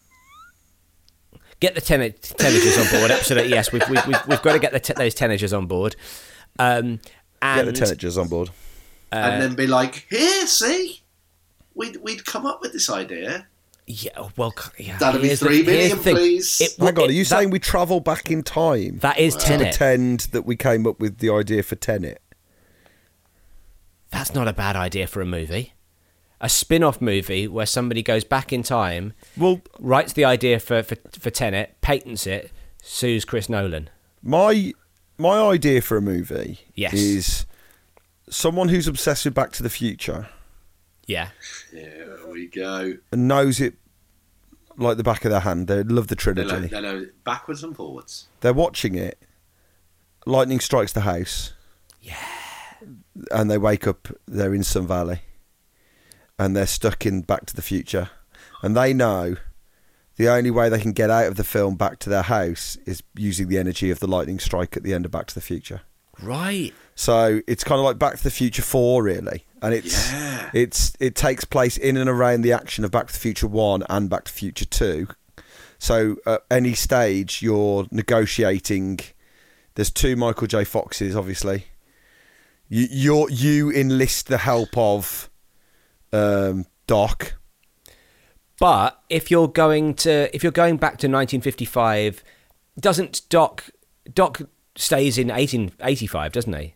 Get the ten- teenagers on board. Absolutely, yes. We've we've we've, we've got to get the te- those teenagers on board. Um, and Get the tenagers on board. and then be like, here, see, we'd we'd come up with this idea. yeah, well, yeah. That'd be here's the- three here's million, the thing. please. It- Hang on, are it- you that- saying we travel back in time that is to Tenet? pretend that we came up with the idea for Tenet? That's not a bad idea for a movie. A spin-off movie where somebody goes back in time, Well, writes the idea for, for, for Tenet, patents it, sues Chris Nolan. my my idea for a movie Yes. is someone who's obsessed with Back to the Future Yeah. Here we go. and knows it like the back of their hand. They love the They know, trilogy. they know backwards and forwards. They're watching it. Lightning strikes the house. Yeah. And they wake up, they're in Sun Valley. And they're stuck in Back to the Future. And they know the only way they can get out of the film back to their house is using the energy of the lightning strike at the end of Back to the Future. Right. So it's kind of like Back to the Future four, really. And it's Yeah. it's it takes place in and around the action of Back to the Future one and Back to the Future two. So at any stage, you're negotiating. There's two Michael J. Foxes, obviously. You you're, you enlist the help of um, Doc. But if you're going to if you're going back to nineteen fifty-five, doesn't Doc Doc stays in eighteen eighty-five, doesn't he?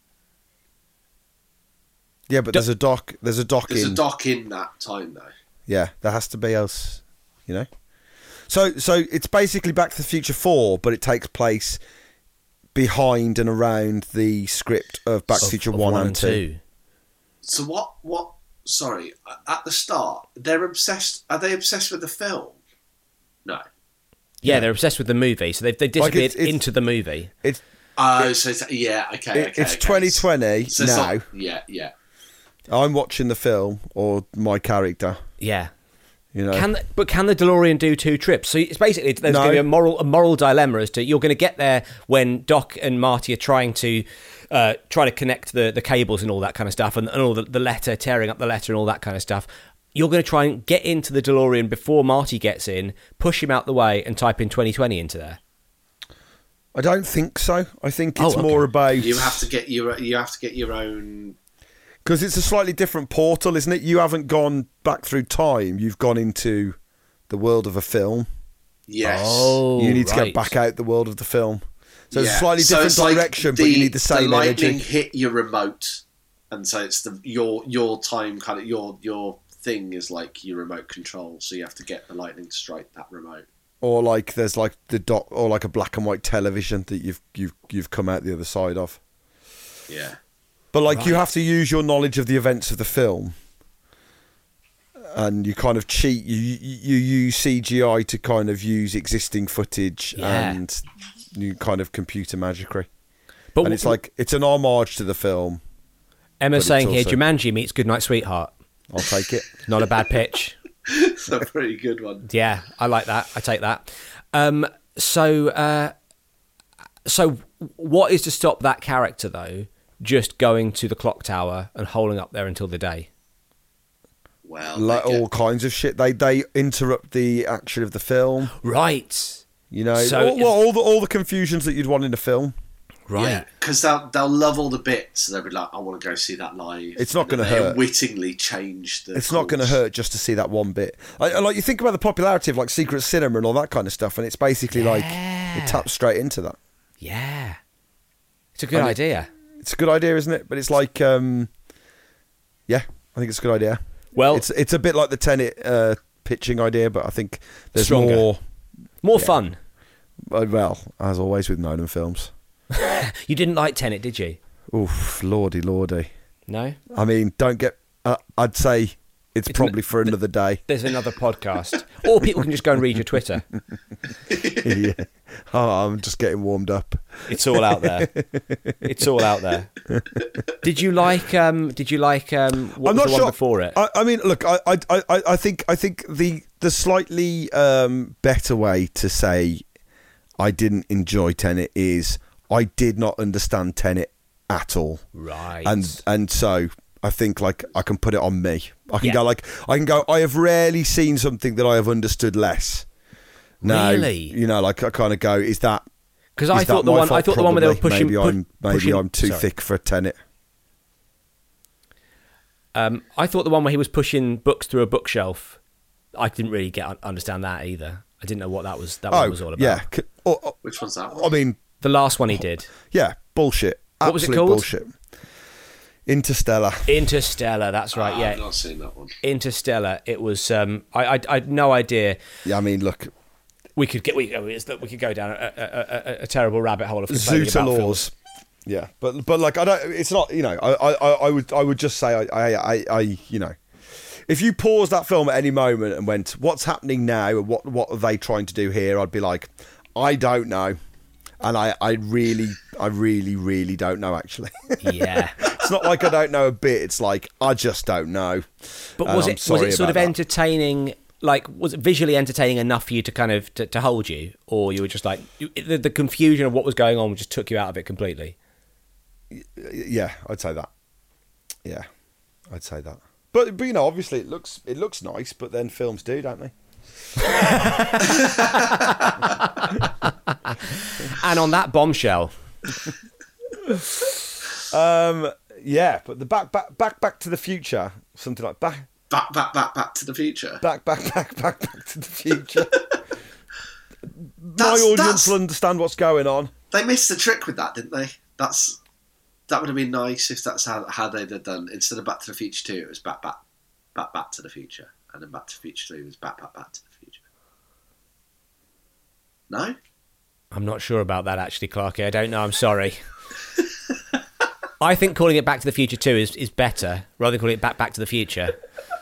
Yeah, but there's a Doc. There's a Doc There's in. a doc in that time, though. Yeah, there has to be else, you know. So so it's basically Back to the Future four, but it takes place behind and around the script of Back to the Of- Future of one and two. So what? What? Sorry, at the start, they're obsessed. Are they obsessed with the film? No. Yeah, they're obsessed with the movie, so they've, they've Like, disappeared it's- it's- into the movie. It's Oh, so it's, yeah, okay, it- okay. it's okay. twenty twenty So it's now. not- yeah, yeah. I'm watching the film or my character. Yeah. You know, Can the, but can the DeLorean do two trips? So it's basically there's No. going to be a moral a moral dilemma as to you're going to get there when Doc and Marty are trying to uh, try to connect the, the cables and all that kind of stuff, and, and all the, the letter tearing up the letter and all that kind of stuff. You're going to try and get into the DeLorean before Marty gets in, push him out the way, and type in twenty twenty into there. I don't think so. I think Oh, it's okay. more about You have to get your you have to get your own. because it's a slightly different portal, isn't it? You haven't gone back through time. You've gone into the world of a film. Yes. Oh, you need to right. get back out the world of the film. So it's Yeah. a slightly So different it's like direction, the, but you need the same the lightning energy. hit your remote, and so it's the your your time kind of your your thing is like your remote control. So you have to get the lightning to strike that remote. Or like there's like the dot, or like a black and white television that you've you've you've come out the other side of. Yeah. But like you Right. have to use your knowledge of the events of the film, and you kind of cheat. You you, you use C G I to kind of use existing footage Yeah. and you kind of computer magicry. But And it's like it's an homage to the film. Emma but it's saying here, also- Jumanji meets Goodnight Sweetheart. I'll take it. Not a bad pitch. It's a pretty good one. Yeah, I like that. I take that. Um, so, uh, so what is to stop that character though just going to the clock tower and holding up there until the day? Well, Like they get- all kinds of shit. They they interrupt the action of the film. Right, You know, So all, well, all the all the confusions that you'd want in a film. right. because they'll they'll love all the bits. They'll be like, I want to go see that live. It's not gonna They hurt. Wittingly change the. It's not going to course. hurt just to see that one bit. I, I- like you think about the popularity of like Secret Cinema and all that kind of stuff, and it's basically like Yeah. it taps straight into that. Yeah, it's a good And it- idea. It's a good idea, isn't it? But it's like, um, yeah, I think it's a good idea. Well, It's it's a bit like the Tenet uh, pitching idea, but I think there's Stronger. more. more yeah. fun. uh, Well, as always with Nolan films. You didn't like Tenet, did you? Oof, lordy, lordy. No. I mean, don't get. Uh, I'd say it's, It's probably n- for another day. There's another podcast, or people can just go and read your Twitter. yeah. Oh, I'm just getting warmed up. It's all out there. It's all out there. Did you like? Um, did you like? Um, what I'm was not the one sure. before it? I, I mean, look, I, I, I, I think, I think the the slightly um, better way to say I didn't enjoy Tenet is I did not understand Tenet at all. Right. And and so I think like I can put it on me. I can Yeah. go like I can go. I have rarely seen something that I have understood less. No, Really? you know, like I kind of go, is that Because is I that thought the my one. I fault? thought the one where they were Probably. pushing. Maybe pu- I'm maybe pushing- I'm too sorry. thick for Tenet. Um, I thought the one where he was pushing books through a bookshelf. I didn't really get understand that either. I didn't know what that was. That one Oh, was all about. yeah. C- or- or- Which one's that? I mean, The last one he did. yeah, bullshit. What was it Absolute called? bullshit. Interstellar. Interstellar. That's right. Ah, yeah. I've not seen that one. Interstellar. It was. Um, I, I. I had no idea. Yeah, I mean, look, We could get. We, it's that we could go down a, a, a, a terrible rabbit hole of complaining Zoota about laws. films. Yeah, but but like I don't. It's not. You know, I I, I would I would just say I, I I I you know, if you pause that film at any moment and went, what's happening now? What what are they trying to do here? I'd be like, I don't know, and I I really I really really don't know actually. Yeah. It's not like I don't know a bit. It's like I just don't know. But And was I'm it was sorry it sort of about that. entertaining? Like, was it visually entertaining enough for you to kind of to, to hold you, or you were just like you, the, the confusion of what was going on just took you out of it completely? Yeah, I'd say that. Yeah, I'd say that. But but you know, obviously it looks it looks nice, but then films do, don't they? And on that bombshell, Um, yeah, but the back back back back to the future, something like back Back, back, back, back to the future. back back back back back to the future. My That's- audience that's- will understand what's going on. They missed the trick with that, didn't they? That's that would have been nice if that's how how they'd have done. Instead of Back to the Future two, it was back, back, back, back to the future, and then Back to the Future three was back, back, back to the future. No. I'm not sure about that actually, Clarky. I don't know. I'm sorry. I think calling it Back to the Future two is, is better rather than calling it Back Back to the Future.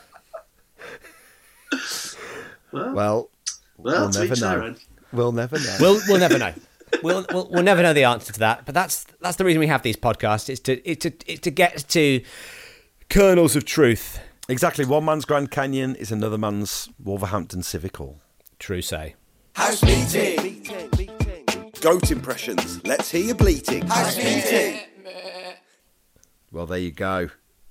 Well, Well, well, we'll to never each their know. own. We'll never know. We'll we'll never know. We'll, we'll we'll never know the answer to that. But that's that's the reason we have these podcasts. It's to it's to it's to get to kernels of truth. Exactly. One man's Grand Canyon is another man's Wolverhampton Civic Hall. True say. House meeting. Goat impressions. Let's hear you bleating. House meeting. Well, there you go.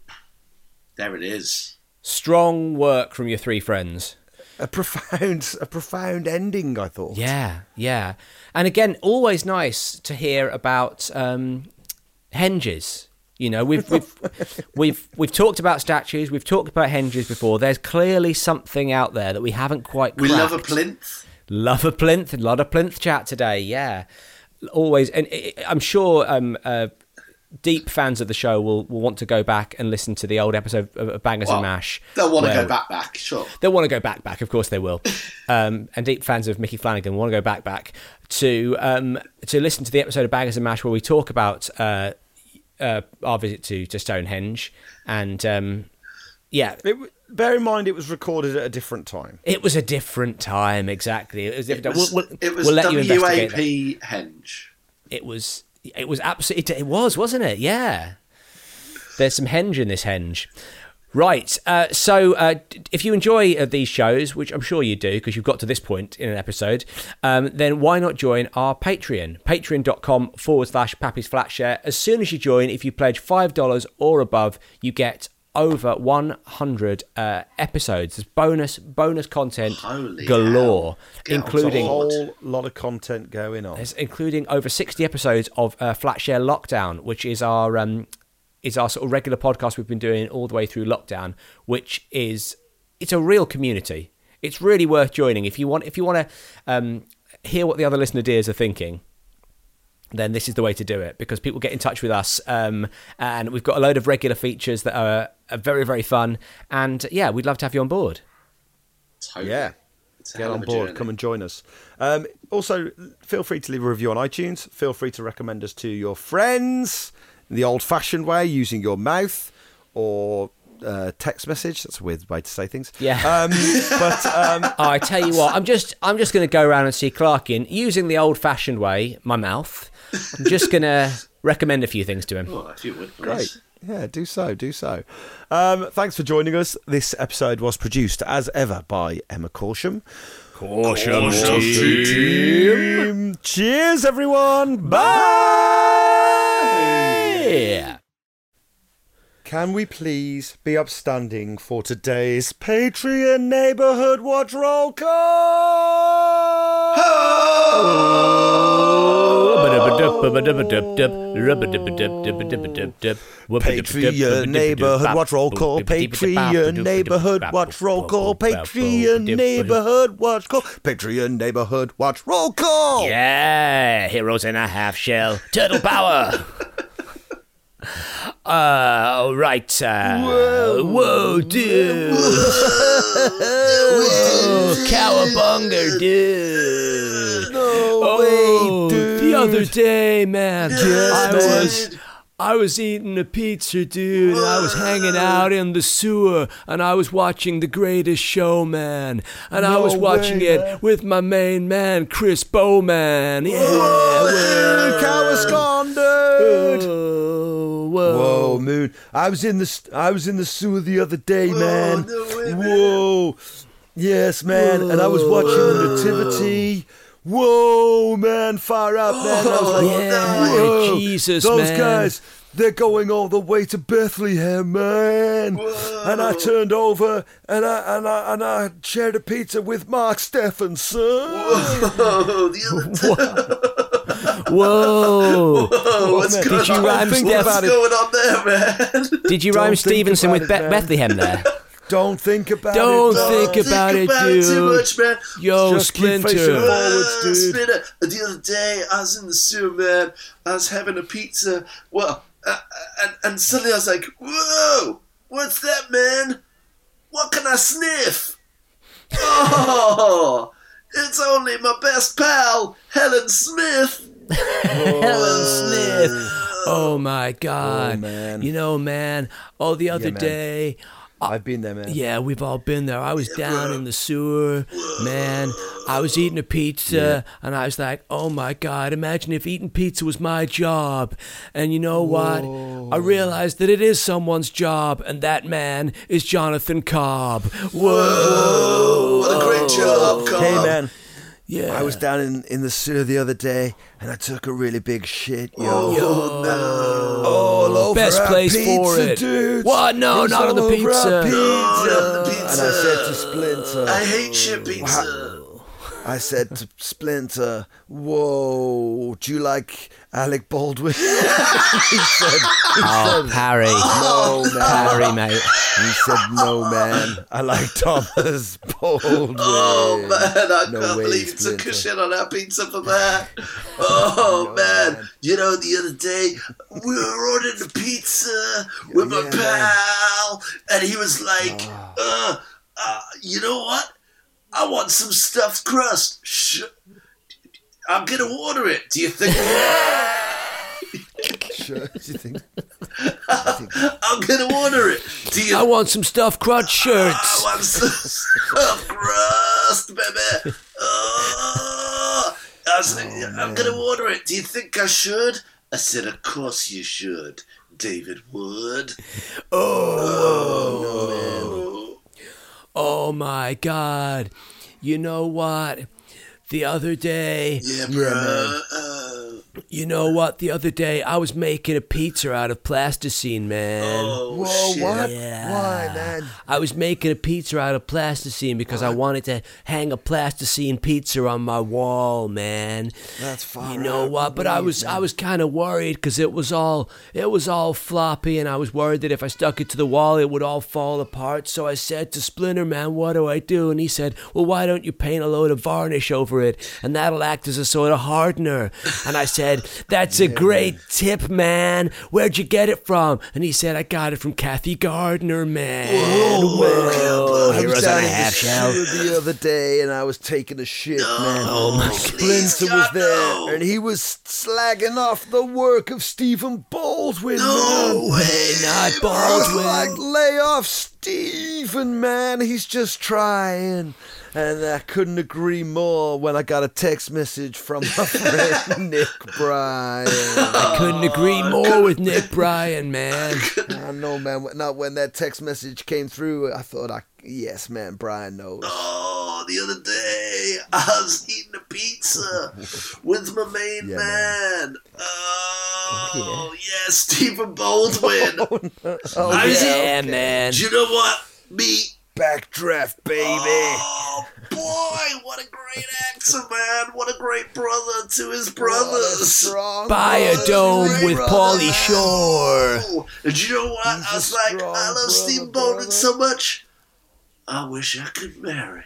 There it is. Strong work from your three friends. A profound, a profound ending, I thought. Yeah, yeah. And again, always nice to hear about um, henges. You know, we've we've we've we've talked about statues, we've talked about henges before. There's clearly something out there that we haven't quite We cracked. love a plinth. Love a plinth, a lot of plinth chat today. Yeah, always, and it, I'm sure um, uh, deep fans of the show will, will want to go back and listen to the old episode of, of Bangers Well, and Mash. They'll want to where- go back, back, sure. They'll want to go back, back. Of course they will. Um, and deep fans of Mickey Flanagan want to go back, back to um, to listen to the episode of Bangers and Mash where we talk about uh, uh, our visit to, to Stonehenge. And um, yeah, It, w- bear in mind, it was recorded at a different time. it was a different time. Exactly, it was. It Different. was, we'll, we'll, it was we'll let you W A investigate that. P Henge. It was. It was absolutely. It was, wasn't it? Yeah. There's some henge in this henge. Right. Uh, so uh, d- if you enjoy uh, these shows, which I'm sure you do because you've got to this point in an episode, um, then why not join our Patreon? Patreon.com forward slash Pappy's Flatshare. As soon as you join, if you pledge five dollars or above, you get over one hundred uh, episodes. There's bonus bonus content Holy galore, hell. Get on including A board. whole lot of content going on. there's including over sixty episodes of uh, Flatshare Lockdown, which is our um, is our sort of regular podcast we've been doing all the way through lockdown. Which is it's a real community. It's really worth joining if you want. If you want to um, hear what the other listener dears are thinking, then this is the way to do it because people get in touch with us, um, and we've got a load of regular features that are, are very very fun. And yeah, we'd love to have you on board. Totally. Yeah. It's a Get hell on of a board. journey. Come and join us. Um, also, feel free to leave a review on iTunes. Feel free to recommend us to your friends in the old-fashioned way, using your mouth or uh, text message. That's a weird way to say things. Yeah. Um, but um, Oh, I tell you what, I'm just I'm just going to go around and see Clarkin using the old-fashioned way, my mouth. I'm just going to recommend a few things to him. Oh, if you would, please. great. Yeah, do so, do so. Um, thanks for joining us. This episode was produced, as ever, by Emma Corsham. Caution, Team. Cheers, everyone. Bye. Yeah. Can we please be upstanding for today's Patreon Neighbourhood Watch Roll Call? Patreon Neighbourhood Watch Roll Call. Patreon Neighbourhood Watch Roll Call. Patreon Neighbourhood Watch Call. Patreon Neighbourhood Watch Roll Call. Yeah, heroes in a half shell, turtle power. Uh, all right. Uh, whoa, whoa, dude. Whoa, cowabunga, dude. No Oh, way, dude. the other day, man, I man. was. I was eating a pizza, dude. And I was hanging out in the sewer, and I was watching The Greatest Showman, and I No was watching way, it man. with my main man, Chris Bowman. Yeah, Whoa, cow is gone, dude. Oh, whoa. Whoa, Moon! I was in the st- I was in the sewer the other day, man. no way, man. Whoa, yes, man. And I was watching the Nativity. Whoa, man! Far out, man. I was like, Yeah, whoa, Jesus, those man. guys. They're going all the way to Bethlehem, man. And I turned over and I and I and I shared a pizza with Mark Stephenson. Oh, the other day. Whoa. Oh, what's man, going did you on? rhyme Think Steph- What's about it. going on there, man? Did you Don't rhyme think Stevenson about with it, Be- man. Bethlehem there? Don't think about Don't it. man. think Think about it, about it too dude. much, man. Yo, Just keep facing Splinter. forward. Uh, dude. Splinter, the other day I was in the sewer, man. I was having a pizza. Well, uh, and, and suddenly I was like, whoa, what's that, man? What can I sniff? Oh, it's only my best pal, Helen Smith. Helen Smith. Oh my God. Oh, man. You know, man. Oh, the other man. day. I've been there, man. Yeah, we've all been there. I was down in the sewer, man. I was eating a pizza, and I was like, oh my God, imagine if eating pizza was my job. And you know what? I realized that it is someone's job, and that man is Jonathan Cobb. Whoa. What a great job, Cobb. Hey, man. Yeah. I was down in, in the sewer the other day and I took a really big shit, yo. Oh, no. All over Best our place pizza, for it. dude. What? No, It was not on the all over pizza. our pizza. No, not on the And pizza. I said to Splinter, I hate shit pizza. I said to Splinter, whoa, do you like Alec Baldwin? he said, he Oh, said, Parry. no, man. Parry, mate. He said, no, man. I like Thomas Baldwin. Oh man, I No can't way, believe you took a Splinter. shit on our pizza for that. Oh No, man. man. You know, the other day we were ordering a pizza with my yeah, man. pal, and he was like, uh, uh, you know what? I want some stuffed crust. Sh- I'm gonna order it. Do you think? Sure. Do you think? I'm gonna order it. Do you? I want some stuffed crunch shirts. I want some stuffed crust, baby. Oh, I was like, I'm going to order it. Do you think I should? I said, of course you should, David Wood. Oh, oh my God. You know what? The other day, Yeah, bro. Uh, you know what? The other day, I was making a pizza out of plasticine, man. oh, Whoa, shit. what? Yeah. Why, man? I was making a pizza out of plasticine because I wanted to hang a plasticine pizza on my wall, man. That's far You know out. what? But I was I was kind of worried because it was all it was all floppy, and I was worried that if I stuck it to the wall, it would all fall apart. So I said to Splinter, man, what do I do? And he said, well, why don't you paint a load of varnish over it, and that'll act as a sort of hardener. And I said, said, "That's a great tip, man. Where'd you get it from?" And he said, "I got it from Kathy Gardner, man." Whoa, Whoa, I heroes was on down a in half the shell. sewer the other day, and I was taking a shit, man. Oh my Splinter was there, and he was slagging off the work of Stephen Baldwin. No man. way, not I was Baldwin. like, lay off Stephen, man. He's just trying. And I couldn't agree more when I got a text message from my friend Nick Bryan. I couldn't agree more with Nick Bryan, man. I know, man. Not when that text message came through, I thought, I yes, man, Brian knows. Oh, the other day I was eating a pizza with my main Yeah, man. Oh, yeah. Stephen Baldwin. Oh, I was Yeah, eating- man. Do you know what? Me. Backdraft, baby. Oh, boy, what a great actor, man. What a great brother to his What a brothers. strong Biodome brother. with Pauly Shore. Oh, and you know what? He's I a was like, strong I love brother, Steve Baldwin brother. so much. I wish I could marry.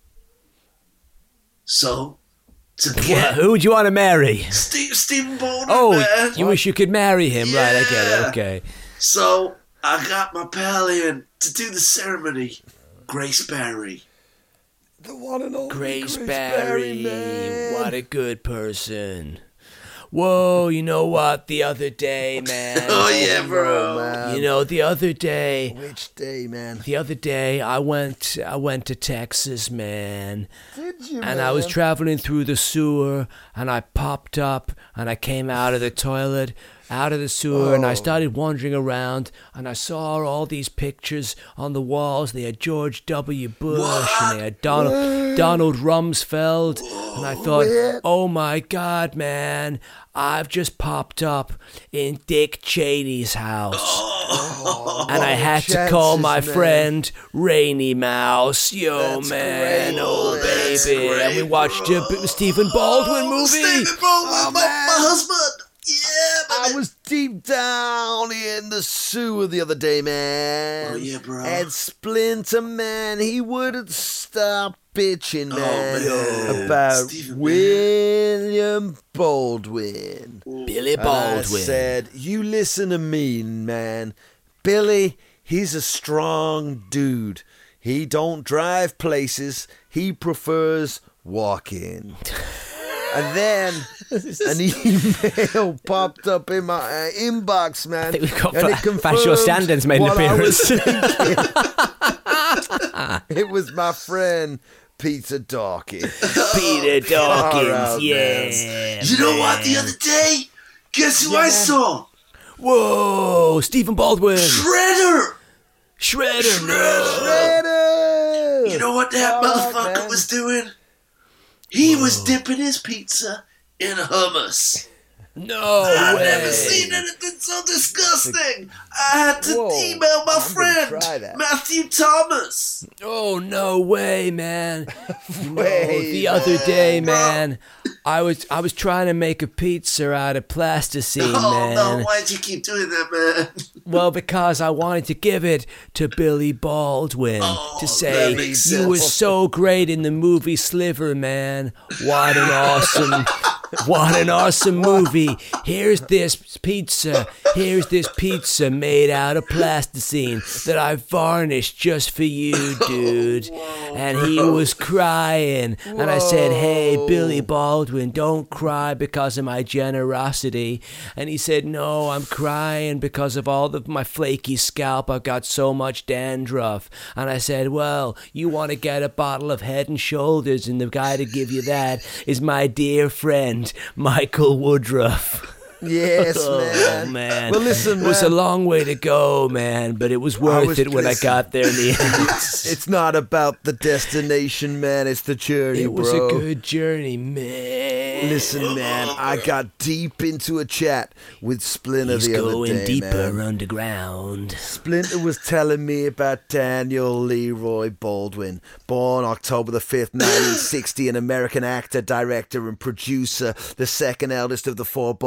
So, to What, get who would you want to marry? Steve, Stephen Baldwin, Oh, man. you wish you could marry him, right? I get Yeah. it. Okay. So, I got my pal in to do the ceremony. Grace Barry. The one and only Grace, Grace Barry, man. what a good person. Whoa, you know what? The other day, man. Oh, yeah, Oh, bro. man. You know, the other day, Which day, man? the other day, I went, I went to Texas, man. Did you, And man? I was traveling through the sewer, and I popped up, and I came out of the toilet, out of the sewer, and I Oh. started wandering around, and I saw all these pictures on the walls. They had George W. Bush, and they had Donald Donald Rumsfeld, and I thought, What? oh my God, man, I've just popped up in Dick Cheney's house. And I had to call chances, my man. friend Rainy Mouse. Yo, That's man. great. Oh, That's baby. And we great, watched bro. a B- Stephen Baldwin Oh, movie. Stephen Baldwin, Oh, my, man. my husband. Yeah, I baby. was deep down in the sewer the other day, man. Oh, yeah, bro. And Splinter, man, he wouldn't stop bitching, man, man. about Stephen, man. William Baldwin. Billy And I Baldwin. said, you listen to me, man. Billy, he's a strong dude. He don't drive places. He prefers walking. And then an email popped up in my uh, inbox, man. I think we've got and it Fa- Fascio confirmed Standens made an what I was appearance. thinking. It was my friend Peter Dawkins. Peter Dawkins, Alright, yeah. You know what? The other day, guess who I saw? Whoa, Stephen Baldwin. Shredder. Shredder, no. Shredder! You know what that Oh, motherfucker man. was doing? He was dipping his pizza in hummus. No I've way. never seen anything so disgusting. I had to Whoa, email my I'm gonna friend, try that. Matthew Thomas. Oh, no way, man. Way, The other day, man, I was I was trying to make a pizza out of plasticine, Oh, man. no, why'd you keep doing that, man? Well, because I wanted to give it to Billy Baldwin Oh, to say that makes you were sense. so great in the movie Sliver, man. What an awesome, what an awesome movie. Here's this pizza. Here's this pizza made out of plasticine that I varnished just for you, dude. And he was crying, and I said, "Hey, Billy Baldwin, don't cry because of my generosity." And he said, "No, I'm crying because of all of my flaky scalp. I've got so much dandruff." And I said, "Well, you want to get a bottle of Head and Shoulders, and the guy to give you that is my dear friend, Michael Woodruff." Yes, Oh, man. man. Well, listen, It was a man. long way to go, man, but it was worth was- it when listen. I got there in the end. It's not about the destination, man. It's the journey, It was bro. a good journey, man. Listen, man. I got deep into a chat with Splinter He's the other going day, deeper man. underground. Splinter was telling me about Daniel Leroy Baldwin, born October the fifth, nineteen sixty, an American actor, director, and producer, the second eldest of the four Baldwin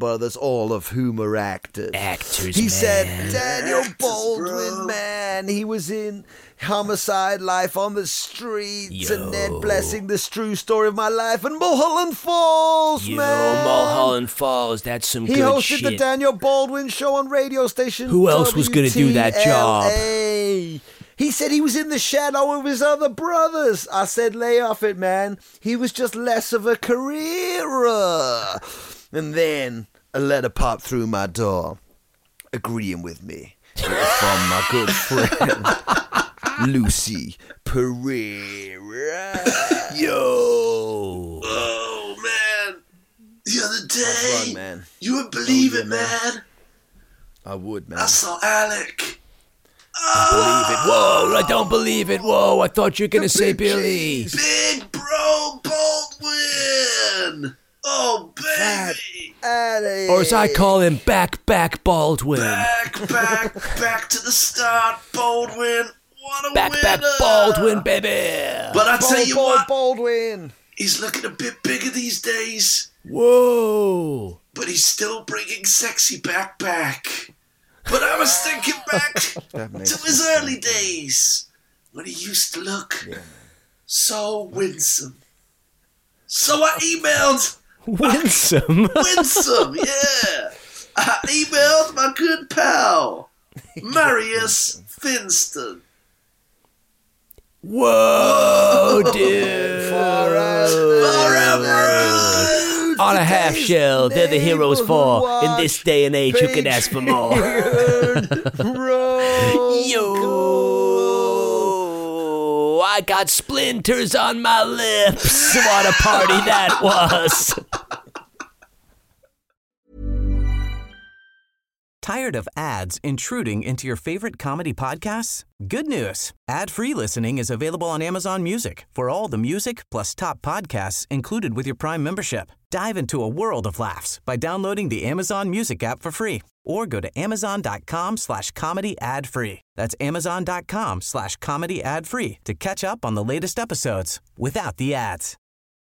brothers, all of whom are actors. Actors, He man. said Daniel Actors, Baldwin, bro. man, he was in Homicide, Life on the Streets, and Ned Blessing, The True Story of My Life, and Mulholland Falls, Yo, man. Mulholland Falls, that's some He good hosted shit. the Daniel Baldwin Show on radio station. Who else was gonna do that job? W T L A. He said he was in the shadow of his other brothers. I said, lay off it, man. He was just less of a careerer. And then a letter popped through my door, agreeing with me. It was from my good friend, Lucy Pereira. Yo. Oh, man. The other day, That's right, man. you would believe Oh, yeah, it, man. man. I would, man. I saw Alec. Believe it. Whoa, I don't believe it. Whoa, I thought you were going to say Billy. Big Bro Baldwin. Oh, baby. Alec. Or as I call him, Back Back Baldwin. Back, back, back to the start, Baldwin. What a Back winner. Back Baldwin, baby. But I tell Bald, you Bald, what, Baldwin. he's looking a bit bigger these days. Whoa. But he's still bringing sexy back back. But I was thinking back That to makes his sense. early days when he used to look so winsome. So I emailed Winsome. Winsome, yeah. I emailed my good pal, Marius Finston. Whoa, dude. On a half shell, they're the heroes for. In this day and age, who can ask for more? Yo, I got splinters on my lips. What a party that was. Tired of ads intruding into your favorite comedy podcasts? Good news. Ad-free listening is available on Amazon Music for all the music plus top podcasts included with your Prime membership. Dive into a world of laughs by downloading the Amazon Music app for free or go to amazon.com slash comedy ad free. That's amazon.com slash comedy ad free to catch up on the latest episodes without the ads.